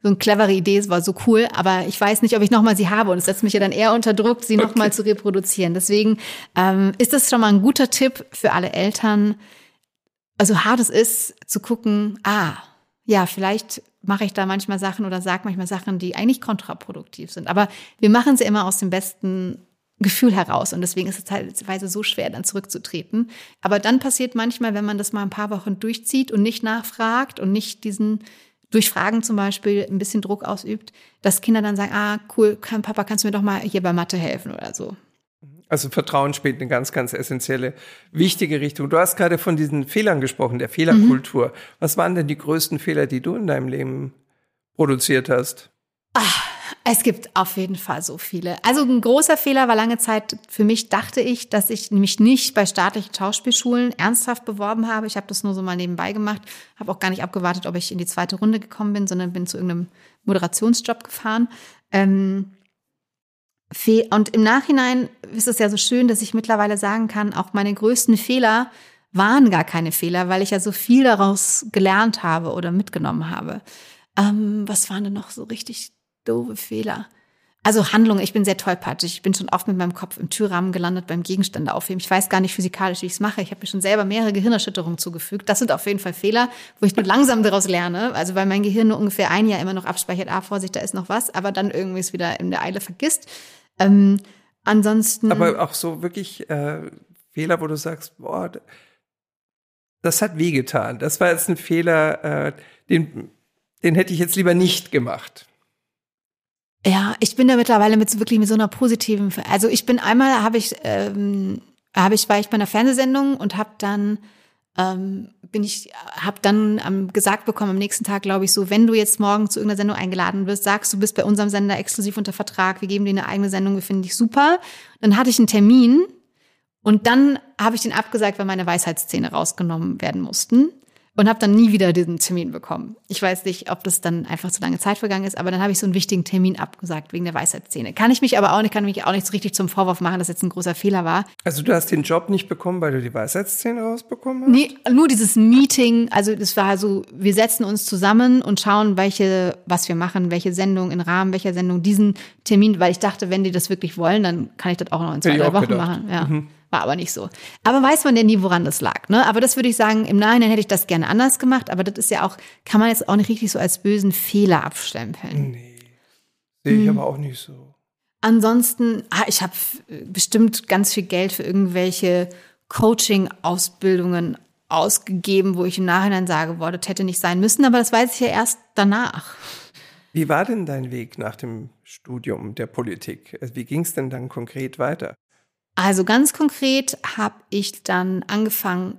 so eine clevere Idee, es war so cool, aber ich weiß nicht, ob ich nochmal sie habe und es setzt mich ja dann eher unter Druck, sie okay. nochmal zu reproduzieren. Deswegen ähm, ist das schon mal ein guter Tipp für alle Eltern, also hart es ist, zu gucken, ah, ja, vielleicht mache ich da manchmal Sachen oder sage manchmal Sachen, die eigentlich kontraproduktiv sind. Aber wir machen sie immer aus dem besten Gefühl heraus und deswegen ist es teilweise so schwer, dann zurückzutreten. Aber dann passiert manchmal, wenn man das mal ein paar Wochen durchzieht und nicht nachfragt und nicht diesen durch Fragen zum Beispiel ein bisschen Druck ausübt, dass Kinder dann sagen, ah, cool, kann, Papa, kannst du mir doch mal hier bei Mathe helfen oder so. Also Vertrauen spielt eine ganz, ganz essentielle, wichtige Richtung. Du hast gerade von diesen Fehlern gesprochen, der Fehlerkultur. Mhm. Was waren denn die größten Fehler, die du in deinem Leben produziert hast? Ach, es gibt auf jeden Fall so viele. Also ein großer Fehler war lange Zeit für mich, dachte ich, dass ich mich nicht bei staatlichen Schauspielschulen ernsthaft beworben habe. Ich habe das nur so mal nebenbei gemacht, habe auch gar nicht abgewartet, ob ich in die zweite Runde gekommen bin, sondern bin zu irgendeinem Moderationsjob gefahren. Ähm, Und im Nachhinein ist es ja so schön, dass ich mittlerweile sagen kann, auch meine größten Fehler waren gar keine Fehler, weil ich ja so viel daraus gelernt habe oder mitgenommen habe. Ähm, was waren denn noch so richtig doofe Fehler? Also Handlungen, ich bin sehr tollpatschig. Ich bin schon oft mit meinem Kopf im Türrahmen gelandet beim Gegenstände aufheben. Ich weiß gar nicht physikalisch, wie ich es mache. Ich habe mir schon selber mehrere Gehirnerschütterungen zugefügt. Das sind auf jeden Fall Fehler, wo ich nur langsam daraus lerne. Also weil mein Gehirn nur ungefähr ein Jahr immer noch abspeichert, ah, Vorsicht, da ist noch was, aber dann irgendwie es wieder in der Eile vergisst. Ähm, ansonsten. Aber auch so wirklich äh, Fehler, wo du sagst, boah, das hat wehgetan. Das war jetzt ein Fehler, äh, den, den hätte ich jetzt lieber nicht gemacht. Ja, ich bin da mittlerweile mit so wirklich mit so einer positiven, also ich bin einmal, habe ich, ähm, habe ich, war ich bei einer Fernsehsendung und habe dann, ähm, bin ich, habe dann ähm, gesagt bekommen am nächsten Tag, glaube ich, so, wenn du jetzt morgen zu irgendeiner Sendung eingeladen wirst, sagst du bist bei unserem Sender exklusiv unter Vertrag, wir geben dir eine eigene Sendung, wir finden dich super. Dann hatte ich einen Termin und dann habe ich den abgesagt, weil meine Weisheitszähne rausgenommen werden mussten. Und habe dann nie wieder diesen Termin bekommen. Ich weiß nicht, ob das dann einfach zu lange Zeit vergangen ist, aber dann habe ich so einen wichtigen Termin abgesagt wegen der Weisheitszähne. Kann ich mich aber auch nicht, kann mich auch nicht so richtig zum Vorwurf machen, dass jetzt ein großer Fehler war. Also du hast den Job nicht bekommen, weil du die Weisheitszähne rausbekommen hast? Nee, nur dieses Meeting, also das war so, wir setzen uns zusammen und schauen, welche, was wir machen, welche Sendung, im Rahmen welcher Sendung, diesen Termin, weil ich dachte, wenn die das wirklich wollen, dann kann ich das auch noch in zwei, drei Wochen gedacht. machen. Ja. Mhm. War aber nicht so. Aber weiß man ja nie, woran das lag, ne? Aber das würde ich sagen, im Nachhinein hätte ich das gerne anders gemacht, aber das ist ja auch, kann man jetzt auch nicht richtig so als bösen Fehler abstempeln. Nee, sehe ich hm. aber auch nicht so. Ansonsten, ah, ich habe bestimmt ganz viel Geld für irgendwelche Coaching-Ausbildungen ausgegeben, wo ich im Nachhinein sage, boah, das hätte nicht sein müssen, aber das weiß ich ja erst danach. Wie war denn dein Weg nach dem Studium der Politik? Wie ging es denn dann konkret weiter? Also ganz konkret habe ich dann angefangen,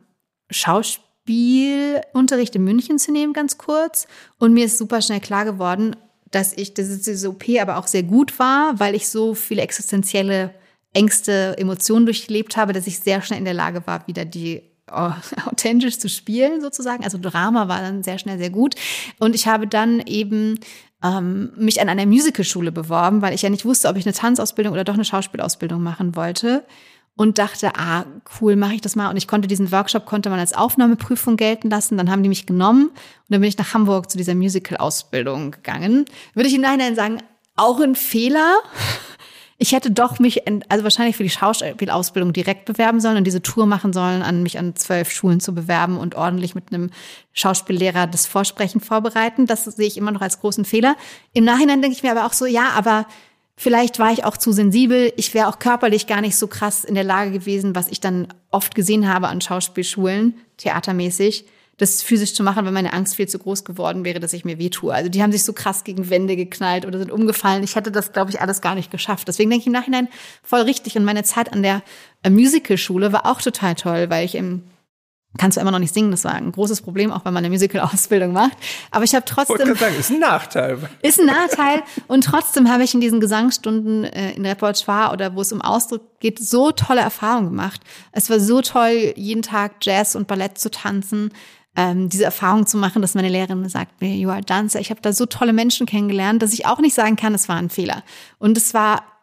Schauspielunterricht in München zu nehmen, ganz kurz. Und mir ist super schnell klar geworden, dass ich, dass diese O P aber auch sehr gut war, weil ich so viele existenzielle Ängste, Emotionen durchlebt habe, dass ich sehr schnell in der Lage war, wieder die oh, authentisch zu spielen sozusagen. Also Drama war dann sehr schnell sehr gut. Und ich habe dann eben ähm, mich an einer Musicalschule beworben, weil ich ja nicht wusste, ob ich eine Tanzausbildung oder doch eine Schauspielausbildung machen wollte. Und dachte, ah, cool, mache ich das mal. Und ich konnte diesen Workshop, konnte man als Aufnahmeprüfung gelten lassen. Dann haben die mich genommen und dann bin ich nach Hamburg zu dieser Musical-Ausbildung gegangen. Würde ich im Nachhinein sagen, auch ein Fehler. Ich hätte doch mich, also wahrscheinlich für die Schauspielausbildung direkt bewerben sollen und diese Tour machen sollen, an mich an zwölf Schulen zu bewerben und ordentlich mit einem Schauspiellehrer das Vorsprechen vorbereiten. Das sehe ich immer noch als großen Fehler. Im Nachhinein denke ich mir aber auch so, ja, aber vielleicht war ich auch zu sensibel. Ich wäre auch körperlich gar nicht so krass in der Lage gewesen, was ich dann oft gesehen habe an Schauspielschulen, theatermäßig, das physisch zu machen, wenn meine Angst viel zu groß geworden wäre, dass ich mir wehtue. Also die haben sich so krass gegen Wände geknallt oder sind umgefallen. Ich hätte das, glaube ich, alles gar nicht geschafft. Deswegen denke ich im Nachhinein voll richtig. Und meine Zeit an der Musicalschule war auch total toll, weil ich im kannst du immer noch nicht singen, das war ein großes Problem, auch wenn man eine Musical-Ausbildung macht. Aber ich habe trotzdem... Ich wollte gerade sagen, ist ein Nachteil. Ist ein Nachteil. Und trotzdem habe ich in diesen Gesangsstunden äh, in Repertoire oder wo es um Ausdruck geht, so tolle Erfahrungen gemacht. Es war so toll, jeden Tag Jazz und Ballett zu tanzen, ähm, diese Erfahrung zu machen, dass meine Lehrerin sagt mir, you are a dancer. Ich habe da so tolle Menschen kennengelernt, dass ich auch nicht sagen kann, es war ein Fehler. Und es war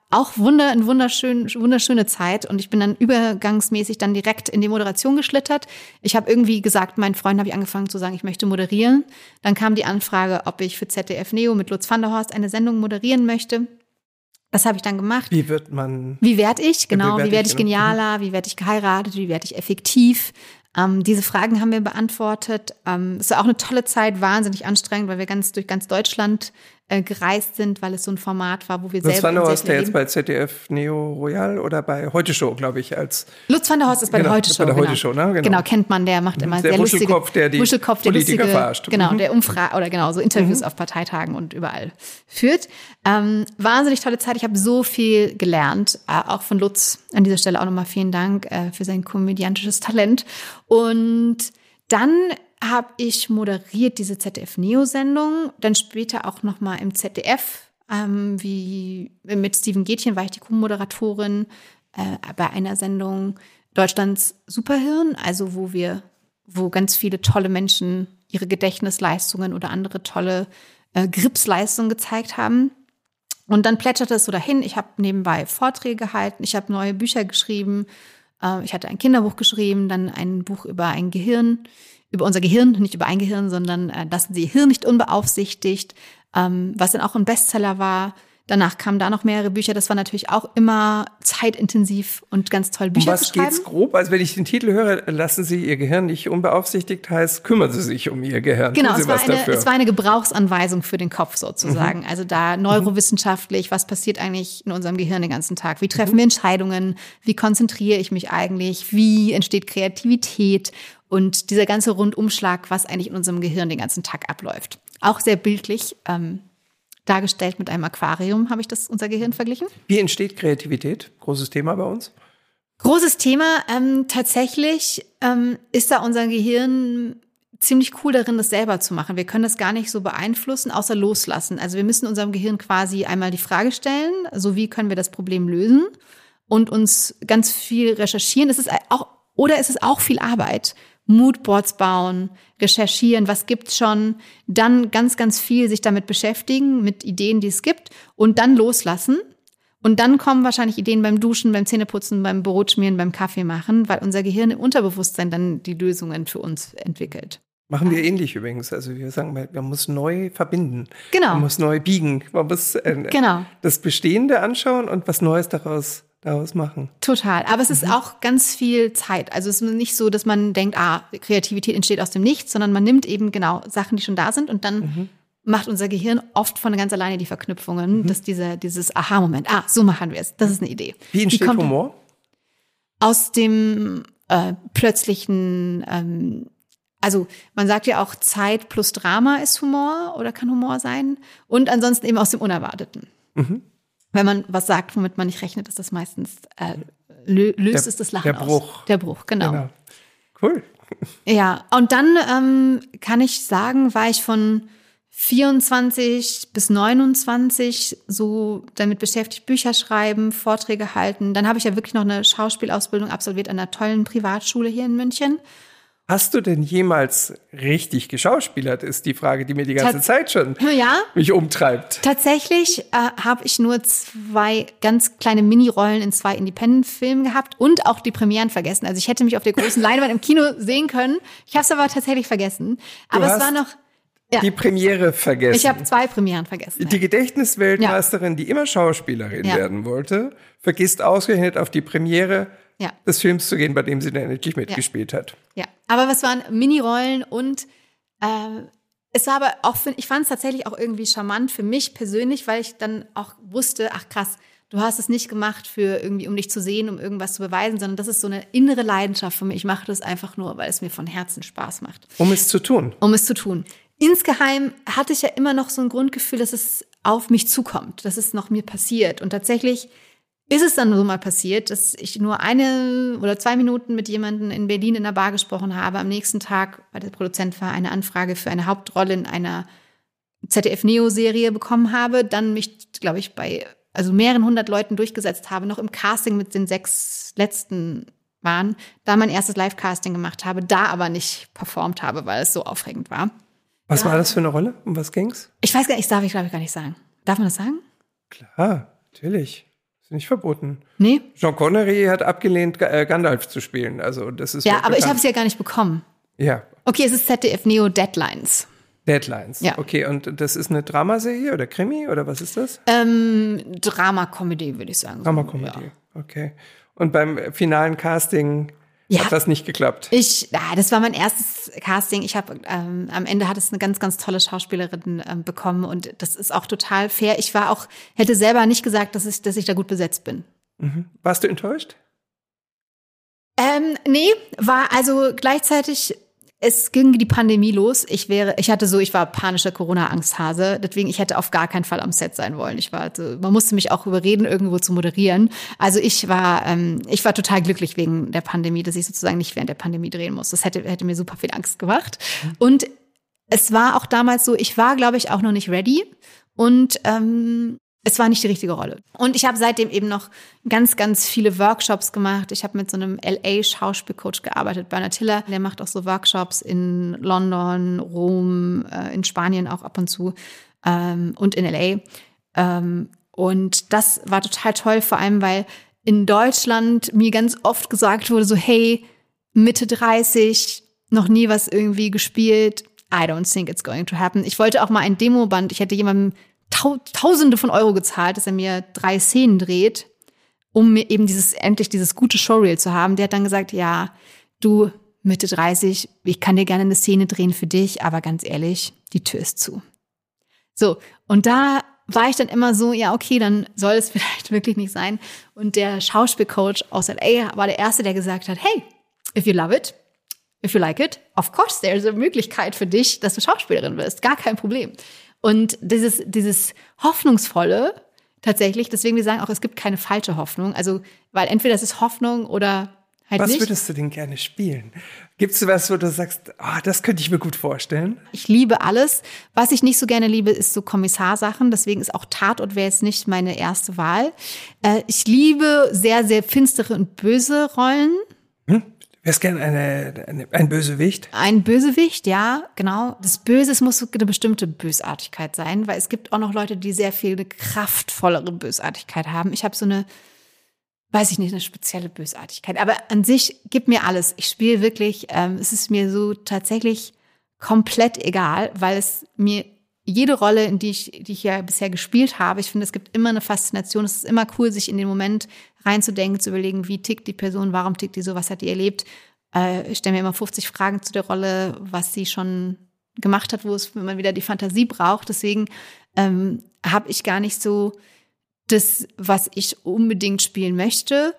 auch wunder, eine wunderschön, wunderschöne Zeit. Und ich bin dann übergangsmäßig dann direkt in die Moderation geschlittert. Ich habe irgendwie gesagt, meinen Freunden habe ich angefangen zu sagen, ich möchte moderieren. Dann kam die Anfrage, ob ich für Z D F Neo mit Lutz van der Horst eine Sendung moderieren möchte. Das habe ich dann gemacht. Wie wird man? Wie werde ich? Genau. Wie Wie werde ich genialer? Wie werde ich geheiratet? Wie werde ich effektiv? Ähm, diese Fragen haben wir beantwortet. Ähm, es war auch eine tolle Zeit, wahnsinnig anstrengend, weil wir ganz durch ganz Deutschland äh, gereist sind, weil es so ein Format war, wo wir Lutz selber van der Horst, der leben. jetzt bei Z D F Neo Royal oder bei Heute Show, glaube ich, als Lutz van der Horst ist bei genau, der Heute Show. Bei der Heute genau. Show, ne? Genau. genau, kennt man, der macht immer Der sehr lustige Wuschelkopf, der die Wuschelkopf, der Politiker lustige, verarscht. Genau, Mhm. der Umfra oder genau so Interviews mhm. auf Parteitagen und überall führt. Ähm, wahnsinnig tolle Zeit. Ich habe so viel gelernt, äh, auch von Lutz. An dieser Stelle auch nochmal vielen Dank äh, für sein komödiantisches Talent. Und dann habe ich moderiert diese Z D F-Neo-Sendung, dann später auch noch mal im Z D F, ähm, wie mit Steven Gätchen war ich die Co-Moderatorin äh, bei einer Sendung Deutschlands Superhirn, also wo wir, wo ganz viele tolle Menschen ihre Gedächtnisleistungen oder andere tolle äh, Gripsleistungen gezeigt haben. Und dann plätscherte es so dahin. Ich habe nebenbei Vorträge gehalten, ich habe neue Bücher geschrieben, äh, ich hatte ein Kinderbuch geschrieben, dann ein Buch über ein Gehirn, über unser Gehirn, nicht über ein Gehirn, sondern äh, lassen Sie Ihr Hirn nicht unbeaufsichtigt, ähm, was dann auch ein Bestseller war. Danach kamen da noch mehrere Bücher. Das war natürlich auch immer zeitintensiv und ganz toll, Bücher um was zu schreiben. Geht's grob? Also wenn ich den Titel höre, lassen Sie Ihr Gehirn nicht unbeaufsichtigt, heißt, kümmern Sie sich um Ihr Gehirn. Genau, Tun Sie es war, was eine, dafür. es war eine Gebrauchsanweisung für den Kopf sozusagen. Mhm. Also da neurowissenschaftlich, was passiert eigentlich in unserem Gehirn den ganzen Tag? Wie treffen mhm. wir Entscheidungen? Wie konzentriere ich mich eigentlich? Wie entsteht Kreativität? Und dieser ganze Rundumschlag, was eigentlich in unserem Gehirn den ganzen Tag abläuft. Auch sehr bildlich ähm, dargestellt mit einem Aquarium, habe ich das unser Gehirn verglichen. Wie entsteht Kreativität? Großes Thema bei uns. Großes Thema. Ähm, tatsächlich ähm, ist da unser Gehirn ziemlich cool darin, das selber zu machen. Wir können das gar nicht so beeinflussen, außer loslassen. Also wir müssen unserem Gehirn quasi einmal die Frage stellen, so wie können wir das Problem lösen und uns ganz viel recherchieren. Es ist auch, oder es ist auch viel Arbeit. Moodboards bauen, recherchieren, was gibt's schon, dann ganz, ganz viel sich damit beschäftigen, mit Ideen, die es gibt und dann loslassen. Und dann kommen wahrscheinlich Ideen beim Duschen, beim Zähneputzen, beim Brotschmieren, beim Kaffee machen, weil unser Gehirn im Unterbewusstsein dann die Lösungen für uns entwickelt. Machen wir ähnlich übrigens. Also wir sagen, man muss neu verbinden. Genau. Man muss neu biegen. Man muss äh, genau. das Bestehende anschauen und was Neues daraus daraus machen. Total. Aber es ist mhm. auch ganz viel Zeit. Also es ist nicht so, dass man denkt, ah, Kreativität entsteht aus dem Nichts, sondern man nimmt eben genau Sachen, die schon da sind und dann mhm. macht unser Gehirn oft von ganz alleine die Verknüpfungen, mhm. dass dieser, dieses Aha-Moment, ah, so machen wir es. Das ist eine Idee. Wie entsteht kommt Humor? Aus dem äh, plötzlichen, ähm, also man sagt ja auch, Zeit plus Drama ist Humor oder kann Humor sein. Und ansonsten eben aus dem Unerwarteten. Mhm. Wenn man was sagt, womit man nicht rechnet, ist das meistens, äh, lö- löst der, es das Lachen der Bruch. aus. Der Bruch, genau. genau. Cool. Ja, und dann ähm, kann ich sagen, war ich von vierundzwanzig bis neunundzwanzig so damit beschäftigt, Bücher schreiben, Vorträge halten. Dann habe ich ja wirklich noch eine Schauspielausbildung absolviert an einer tollen Privatschule hier in München. Hast du denn jemals richtig geschauspielert, ist die Frage, die mir die ganze Tats- Zeit schon ja, mich umtreibt. Tatsächlich äh, habe ich nur zwei ganz kleine Mini-Rollen in zwei Independent-Filmen gehabt und auch die Premieren vergessen. Also ich hätte mich auf der großen Leinwand im Kino sehen können. Ich habe es aber tatsächlich vergessen. Aber Du es war noch... Ja. Die Premiere vergessen. Ich habe zwei Premieren vergessen. Die Gedächtnisweltmeisterin, ja. die immer Schauspielerin ja. werden wollte, vergisst ausgerechnet auf die Premiere ja. des Films zu gehen, bei dem sie dann endlich mitgespielt ja. hat. Ja, aber was waren Mini-Rollen und äh, es war aber auch, ich fand es tatsächlich auch irgendwie charmant für mich persönlich, weil ich dann auch wusste, ach krass, du hast es nicht gemacht für irgendwie, um dich zu sehen, um irgendwas zu beweisen, sondern das ist so eine innere Leidenschaft für mich. Ich mache das einfach nur, weil es mir von Herzen Spaß macht. Um es zu tun. Um es zu tun. Insgeheim hatte ich ja immer noch so ein Grundgefühl, dass es auf mich zukommt, dass es noch mir passiert. Und tatsächlich ist es dann so mal passiert, dass ich nur eine oder zwei Minuten mit jemandem in Berlin in der Bar gesprochen habe. Am nächsten Tag, weil der Produzent war, eine Anfrage für eine Hauptrolle in einer Z D F-Neo-Serie bekommen habe. Dann mich, glaube ich, bei also mehreren hundert Leuten durchgesetzt habe, noch im Casting mit den sechs letzten waren. Da mein erstes Live-Casting gemacht habe, da aber nicht performt habe, weil es so aufregend war. Was ja. war das für eine Rolle? Um was ging's? Ich weiß gar nicht, das darf ich glaube ich gar nicht sagen. Darf man das sagen? Klar, natürlich. Ist nicht verboten. Nee? Sean Connery hat abgelehnt, äh, Gandalf zu spielen. Also das ist Ja, aber ich bekannt. habe es ja gar nicht bekommen. Ja. Okay, es ist Z D F Neo Deadlines. Deadlines. Ja. Okay, und das ist eine Dramaserie oder Krimi oder was ist das? Ähm, Drama-Comedy, würde ich sagen. Drama-Comedy. Ja. Okay. Und beim finalen Casting Ja. hat das nicht geklappt? Ich, ah, das war mein erstes Casting. Ich habe ähm, am Ende hat es eine ganz, ganz tolle Schauspielerin ähm, bekommen und das ist auch total fair. Ich war auch, hätte selber nicht gesagt, dass ich, dass ich da gut besetzt bin. Mhm. Warst du enttäuscht? Ähm, nee, war also gleichzeitig, es ging die Pandemie los. Ich wäre, ich hatte so, ich war panischer Corona-Angsthase, deswegen ich hätte auf gar keinen Fall am Set sein wollen. Ich war, also, man musste mich auch überreden, irgendwo zu moderieren. Also ich war, ähm, ich war total glücklich wegen der Pandemie, dass ich sozusagen nicht während der Pandemie drehen muss. Das hätte, hätte mir super viel Angst gemacht. Und es war auch damals so, ich war, glaube ich, auch noch nicht ready und ähm, es war nicht die richtige Rolle. Und ich habe seitdem eben noch ganz, ganz viele Workshops gemacht. Ich habe mit so einem L A-Schauspielcoach gearbeitet, Bernard Hiller. Der macht auch so Workshops in London, Rom, äh, in Spanien auch ab und zu ähm, und in L A. Ähm, und das war total toll, vor allem, weil in Deutschland mir ganz oft gesagt wurde, so hey, Mitte dreißig, noch nie was irgendwie gespielt. I don't think it's going to happen. Ich wollte auch mal ein Demoband. Ich hätte jemandem Tausende von Euro gezahlt, dass er mir drei Szenen dreht, um mir eben dieses endlich dieses gute Showreel zu haben. Der hat dann gesagt, ja, du Mitte dreißig, ich kann dir gerne eine Szene drehen für dich, aber ganz ehrlich, die Tür ist zu. So, und da war ich dann immer so, ja, okay, dann soll es vielleicht wirklich nicht sein. Und der Schauspielcoach aus L A war der Erste, der gesagt hat, hey, if you love it, if you like it, of course there's a Möglichkeit für dich, dass du Schauspielerin wirst, gar kein Problem. Und dieses, dieses Hoffnungsvolle tatsächlich, deswegen wir sagen auch, es gibt keine falsche Hoffnung. Also, weil entweder es ist Hoffnung oder halt was nicht. Was würdest du denn gerne spielen? Gibt es was, wo du sagst, oh, das könnte ich mir gut vorstellen? Ich liebe alles. Was ich nicht so gerne liebe, ist so Kommissarsachen. Deswegen ist auch Tatort wäre jetzt nicht meine erste Wahl. Äh, ich liebe sehr, sehr finstere und böse Rollen. Hm? Wärst gern eine, eine, ein Bösewicht? Ein Bösewicht, ja, genau. Das Böse, es muss so eine bestimmte Bösartigkeit sein, weil es gibt auch noch Leute, die sehr viel eine kraftvollere Bösartigkeit haben. Ich habe so eine, weiß ich nicht, eine spezielle Bösartigkeit. Aber an sich gibt mir alles. Ich spiele wirklich, ähm, es ist mir so tatsächlich komplett egal, weil es mir jede Rolle, in die ich, die ich ja bisher gespielt habe, ich finde, es gibt immer eine Faszination. Es ist immer cool, sich in den Moment reinzudenken, zu überlegen, wie tickt die Person, warum tickt die so, was hat die erlebt. Äh, ich stelle mir immer fünfzig Fragen zu der Rolle, was sie schon gemacht hat, wo es wenn man wieder die Fantasie braucht. Deswegen ähm, habe ich gar nicht so das, was ich unbedingt spielen möchte.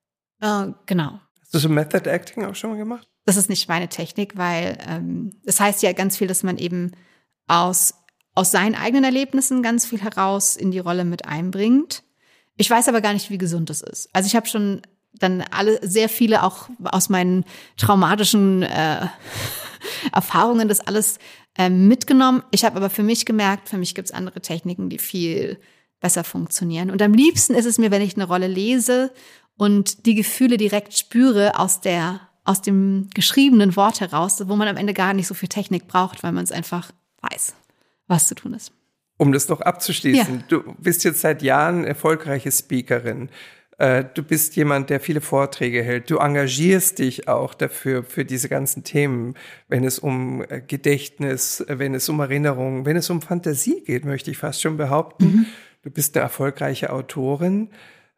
Äh, genau. Hast du so Method Acting auch schon mal gemacht? Das ist nicht meine Technik, weil ähm, das heißt ja ganz viel, dass man eben aus aus seinen eigenen Erlebnissen ganz viel heraus in die Rolle mit einbringt. Ich weiß aber gar nicht, wie gesund das ist. Also ich habe schon dann alle sehr viele auch aus meinen traumatischen äh, Erfahrungen das alles äh, mitgenommen. Ich habe aber für mich gemerkt, für mich gibt's andere Techniken, die viel besser funktionieren. Und am liebsten ist es mir, wenn ich eine Rolle lese und die Gefühle direkt spüre aus der aus dem geschriebenen Wort heraus, wo man am Ende gar nicht so viel Technik braucht, weil man es einfach weiß, was zu tun ist. Um das noch abzuschließen, Ja. Du bist jetzt seit Jahren erfolgreiche Speakerin. Du bist jemand, der viele Vorträge hält. Du engagierst dich auch dafür, für diese ganzen Themen, wenn es um Gedächtnis, wenn es um Erinnerung, wenn es um Fantasie geht, möchte ich fast schon behaupten. Mhm. Du bist eine erfolgreiche Autorin.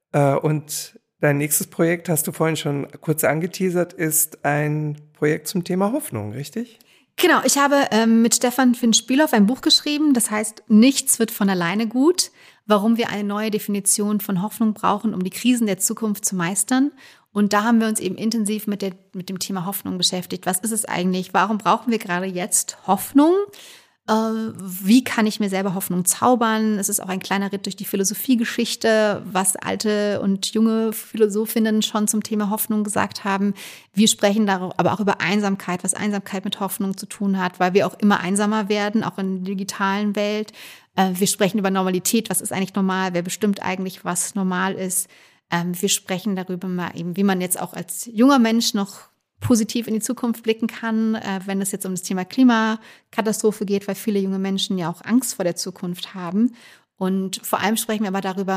Und dein nächstes Projekt, hast du vorhin schon kurz angeteasert, ist ein Projekt zum Thema Hoffnung, richtig? Genau, ich habe ähm, mit Stefan Finn-Spielhoff ein Buch geschrieben, das heißt Nichts wird von alleine gut, warum wir eine neue Definition von Hoffnung brauchen, um die Krisen der Zukunft zu meistern. Und da haben wir uns eben intensiv mit, der, mit dem Thema Hoffnung beschäftigt. Was ist es eigentlich? Warum brauchen wir gerade jetzt Hoffnung? Äh, wie kann ich mir selber Hoffnung zaubern? Es ist auch ein kleiner Ritt durch die Philosophiegeschichte, was alte und junge Philosophinnen schon zum Thema Hoffnung gesagt haben. Wir sprechen darüber, aber auch über Einsamkeit, was Einsamkeit mit Hoffnung zu tun hat, weil wir auch immer einsamer werden, auch in der digitalen Welt. Äh, wir sprechen über Normalität, was ist eigentlich normal? Wer bestimmt eigentlich, was normal ist? Ähm, wir sprechen darüber mal eben, wie man jetzt auch als junger Mensch noch positiv in die Zukunft blicken kann, äh, wenn es jetzt um das Thema Klimakatastrophe geht, weil viele junge Menschen ja auch Angst vor der Zukunft haben. Und vor allem sprechen wir aber darüber,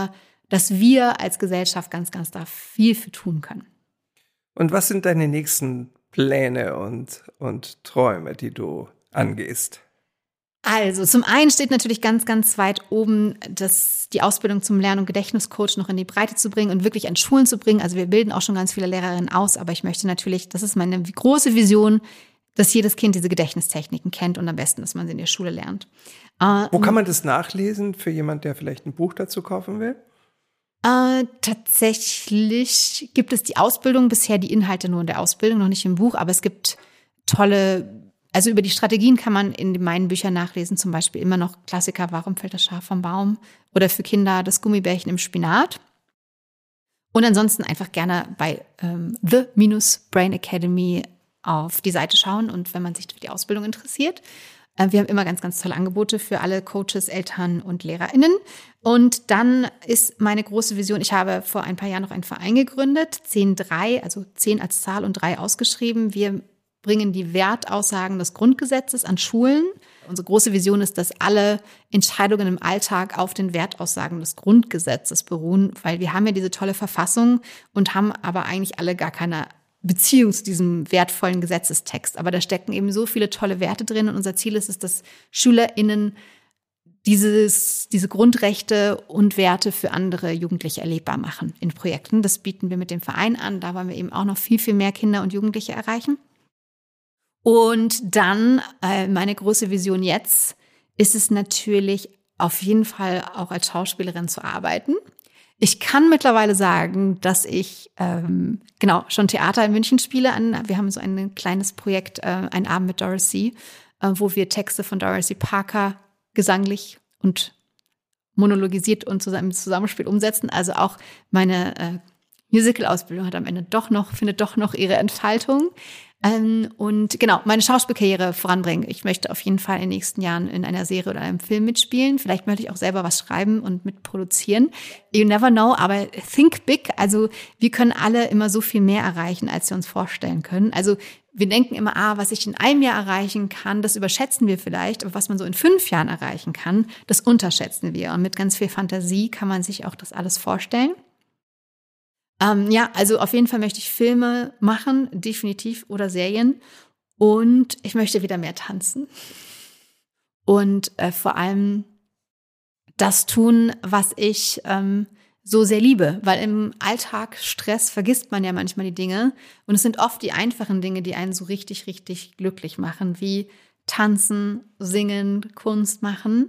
dass wir als Gesellschaft ganz, ganz da viel für tun können. Und was sind deine nächsten Pläne und, und Träume, die du angehst? Also zum einen steht natürlich ganz, ganz weit oben, dass die Ausbildung zum Lern- und Gedächtniscoach noch in die Breite zu bringen und wirklich an Schulen zu bringen. Also wir bilden auch schon ganz viele Lehrerinnen aus, aber ich möchte natürlich, das ist meine große Vision, dass jedes Kind diese Gedächtnistechniken kennt und am besten, dass man sie in der Schule lernt. Äh, Wo kann man das nachlesen für jemand, der vielleicht ein Buch dazu kaufen will? Äh, tatsächlich gibt es die Ausbildung, bisher die Inhalte nur in der Ausbildung, noch nicht im Buch, aber es gibt tolle, also über die Strategien kann man in meinen Büchern nachlesen, zum Beispiel immer noch Klassiker, Warum fällt das Schaf vom Baum? Oder für Kinder das Gummibärchen im Spinat. Und ansonsten einfach gerne bei ähm, The Brain Academy auf die Seite schauen und wenn man sich für die Ausbildung interessiert. Äh, wir haben immer ganz, ganz tolle Angebote für alle Coaches, Eltern und LehrerInnen. Und dann ist meine große Vision, ich habe vor ein paar Jahren noch einen Verein gegründet, zehn drei, also zehn als Zahl und drei ausgeschrieben. Wir bringen die Wertaussagen des Grundgesetzes an Schulen. Unsere große Vision ist, dass alle Entscheidungen im Alltag auf den Wertaussagen des Grundgesetzes beruhen, weil wir haben ja diese tolle Verfassung und haben aber eigentlich alle gar keine Beziehung zu diesem wertvollen Gesetzestext. Aber da stecken eben so viele tolle Werte drin und unser Ziel ist es, dass SchülerInnen dieses, diese Grundrechte und Werte für andere Jugendliche erlebbar machen in Projekten. Das bieten wir mit dem Verein an. Da wollen wir eben auch noch viel, viel mehr Kinder und Jugendliche erreichen. Und dann, äh, meine große Vision jetzt, ist es natürlich auf jeden Fall auch als Schauspielerin zu arbeiten. Ich kann mittlerweile sagen, dass ich ähm, genau schon Theater in München spiele. Wir haben so ein kleines Projekt, äh, ein Abend mit Dorothy, äh, wo wir Texte von Dorothy Parker gesanglich und monologisiert und zusammen im Zusammenspiel umsetzen. Also auch meine äh, Musical-Ausbildung hat am Ende doch noch, findet doch noch ihre Entfaltung. Ähm, und genau, meine Schauspielkarriere voranbringen. Ich möchte auf jeden Fall in den nächsten Jahren in einer Serie oder einem Film mitspielen. Vielleicht möchte ich auch selber was schreiben und mitproduzieren. You never know, aber think big. Also wir können alle immer so viel mehr erreichen, als wir uns vorstellen können. Also wir denken immer, ah, was ich in einem Jahr erreichen kann, das überschätzen wir vielleicht. Aber was man so in fünf Jahren erreichen kann, das unterschätzen wir. Und mit ganz viel Fantasie kann man sich auch das alles vorstellen. Ähm, ja, also auf jeden Fall möchte ich Filme machen, definitiv, oder Serien. Und ich möchte wieder mehr tanzen. Und äh, vor allem das tun, was ich ähm, so sehr liebe. Weil im Alltag, Stress, vergisst man ja manchmal die Dinge. Und es sind oft die einfachen Dinge, die einen so richtig, richtig glücklich machen. Wie tanzen, singen, Kunst machen.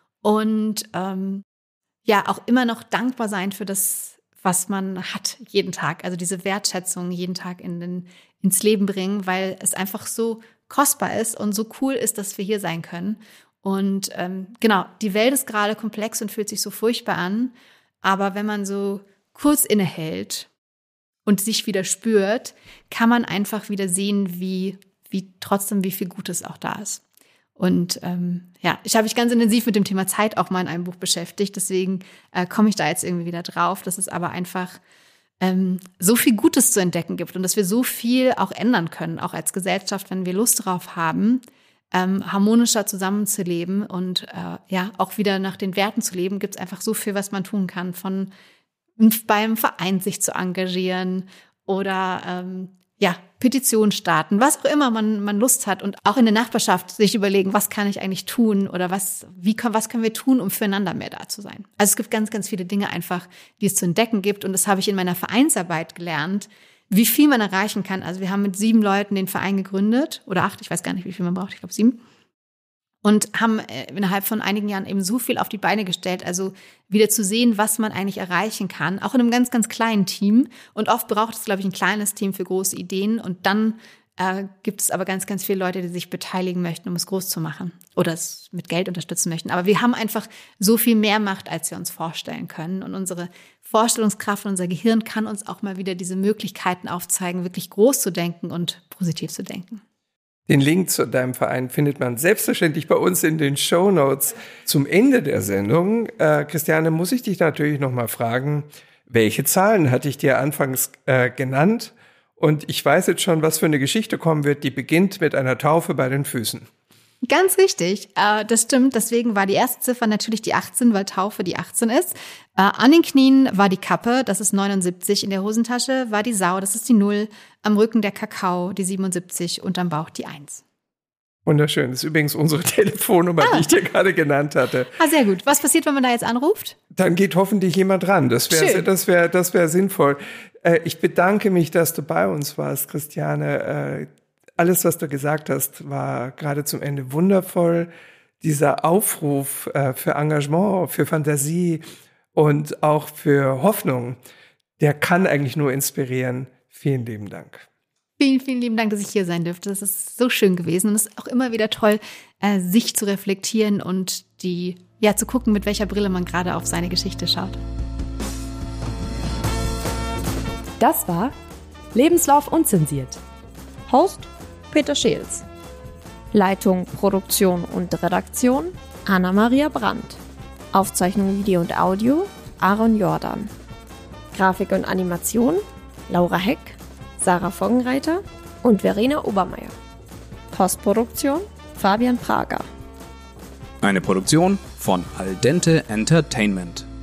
Und ähm, ja, auch immer noch dankbar sein für das, was man hat jeden Tag. Also diese Wertschätzung jeden Tag in den, ins Leben bringen, weil es einfach so kostbar ist und so cool ist, dass wir hier sein können. Und ähm, genau, die Welt ist gerade komplex und fühlt sich so furchtbar an. Aber wenn man so kurz innehält und sich wieder spürt, kann man einfach wieder sehen, wie, wie trotzdem, wie viel Gutes auch da ist. Und ähm, ja, ich habe mich ganz intensiv mit dem Thema Zeit auch mal in einem Buch beschäftigt. Deswegen äh, komme ich da jetzt irgendwie wieder drauf, dass es aber einfach ähm, so viel Gutes zu entdecken gibt und dass wir so viel auch ändern können, auch als Gesellschaft, wenn wir Lust drauf haben, ähm, harmonischer zusammenzuleben und äh, ja auch wieder nach den Werten zu leben, gibt es einfach so viel, was man tun kann, von beim Verein sich zu engagieren oder ähm, ja, Petition starten, was auch immer man, man Lust hat und auch in der Nachbarschaft sich überlegen, was kann ich eigentlich tun oder was, wie, was können wir tun, um füreinander mehr da zu sein. Also es gibt ganz, ganz viele Dinge einfach, die es zu entdecken gibt und das habe ich in meiner Vereinsarbeit gelernt, wie viel man erreichen kann. Also wir haben mit sieben Leuten den Verein gegründet oder acht, ich weiß gar nicht, wie viel man braucht, ich glaube sieben. Und haben innerhalb von einigen Jahren eben so viel auf die Beine gestellt, also wieder zu sehen, was man eigentlich erreichen kann, auch in einem ganz, ganz kleinen Team. Und oft braucht es, glaube ich, ein kleines Team für große Ideen. Und dann äh, gibt es aber ganz, ganz viele Leute, die sich beteiligen möchten, um es groß zu machen oder es mit Geld unterstützen möchten. Aber wir haben einfach so viel mehr Macht, als wir uns vorstellen können. Und unsere Vorstellungskraft, unser Gehirn kann uns auch mal wieder diese Möglichkeiten aufzeigen, wirklich groß zu denken und positiv zu denken. Den Link zu deinem Verein findet man selbstverständlich bei uns in den Shownotes. Zum Ende der Sendung, äh, Christiane, muss ich dich natürlich noch mal fragen, welche Zahlen hatte ich dir anfangs äh, genannt? Und ich weiß jetzt schon, was für eine Geschichte kommen wird, die beginnt mit einer Taufe bei den Füßen. Ganz richtig, äh, das stimmt. Deswegen war die erste Ziffer natürlich die achtzehn, weil Taufe die achtzehn ist. Äh, an den Knien war die Kappe, das ist neunundsiebzig. In der Hosentasche war die Sau, das ist die null. Am Rücken der Kakao, die siebenundsiebzig. Und am Bauch die eins. Wunderschön. Das ist übrigens unsere Telefonnummer, ah. die ich dir gerade genannt hatte. Ah, sehr gut. Was passiert, wenn man da jetzt anruft? Dann geht hoffentlich jemand ran. Das wäre das wäre, das wäre sinnvoll. Äh, ich bedanke mich, dass du bei uns warst, Christiane. Äh, Alles, was du gesagt hast, war gerade zum Ende wundervoll. Dieser Aufruf äh, für Engagement, für Fantasie und auch für Hoffnung, der kann eigentlich nur inspirieren. Vielen lieben Dank. Vielen, vielen lieben Dank, dass ich hier sein durfte. Das ist so schön gewesen und es ist auch immer wieder toll, äh, sich zu reflektieren und die, ja, zu gucken, mit welcher Brille man gerade auf seine Geschichte schaut. Das war Lebenslauf unzensiert. Host Peter Scheels. Leitung, Produktion und Redaktion Anna-Maria Brandt. Aufzeichnung, Video und Audio Aaron Jordan. Grafik und Animation Laura Heck, Sarah Foggenreiter und Verena Obermeier. Postproduktion Fabian Prager. Eine Produktion von Al Dente Entertainment.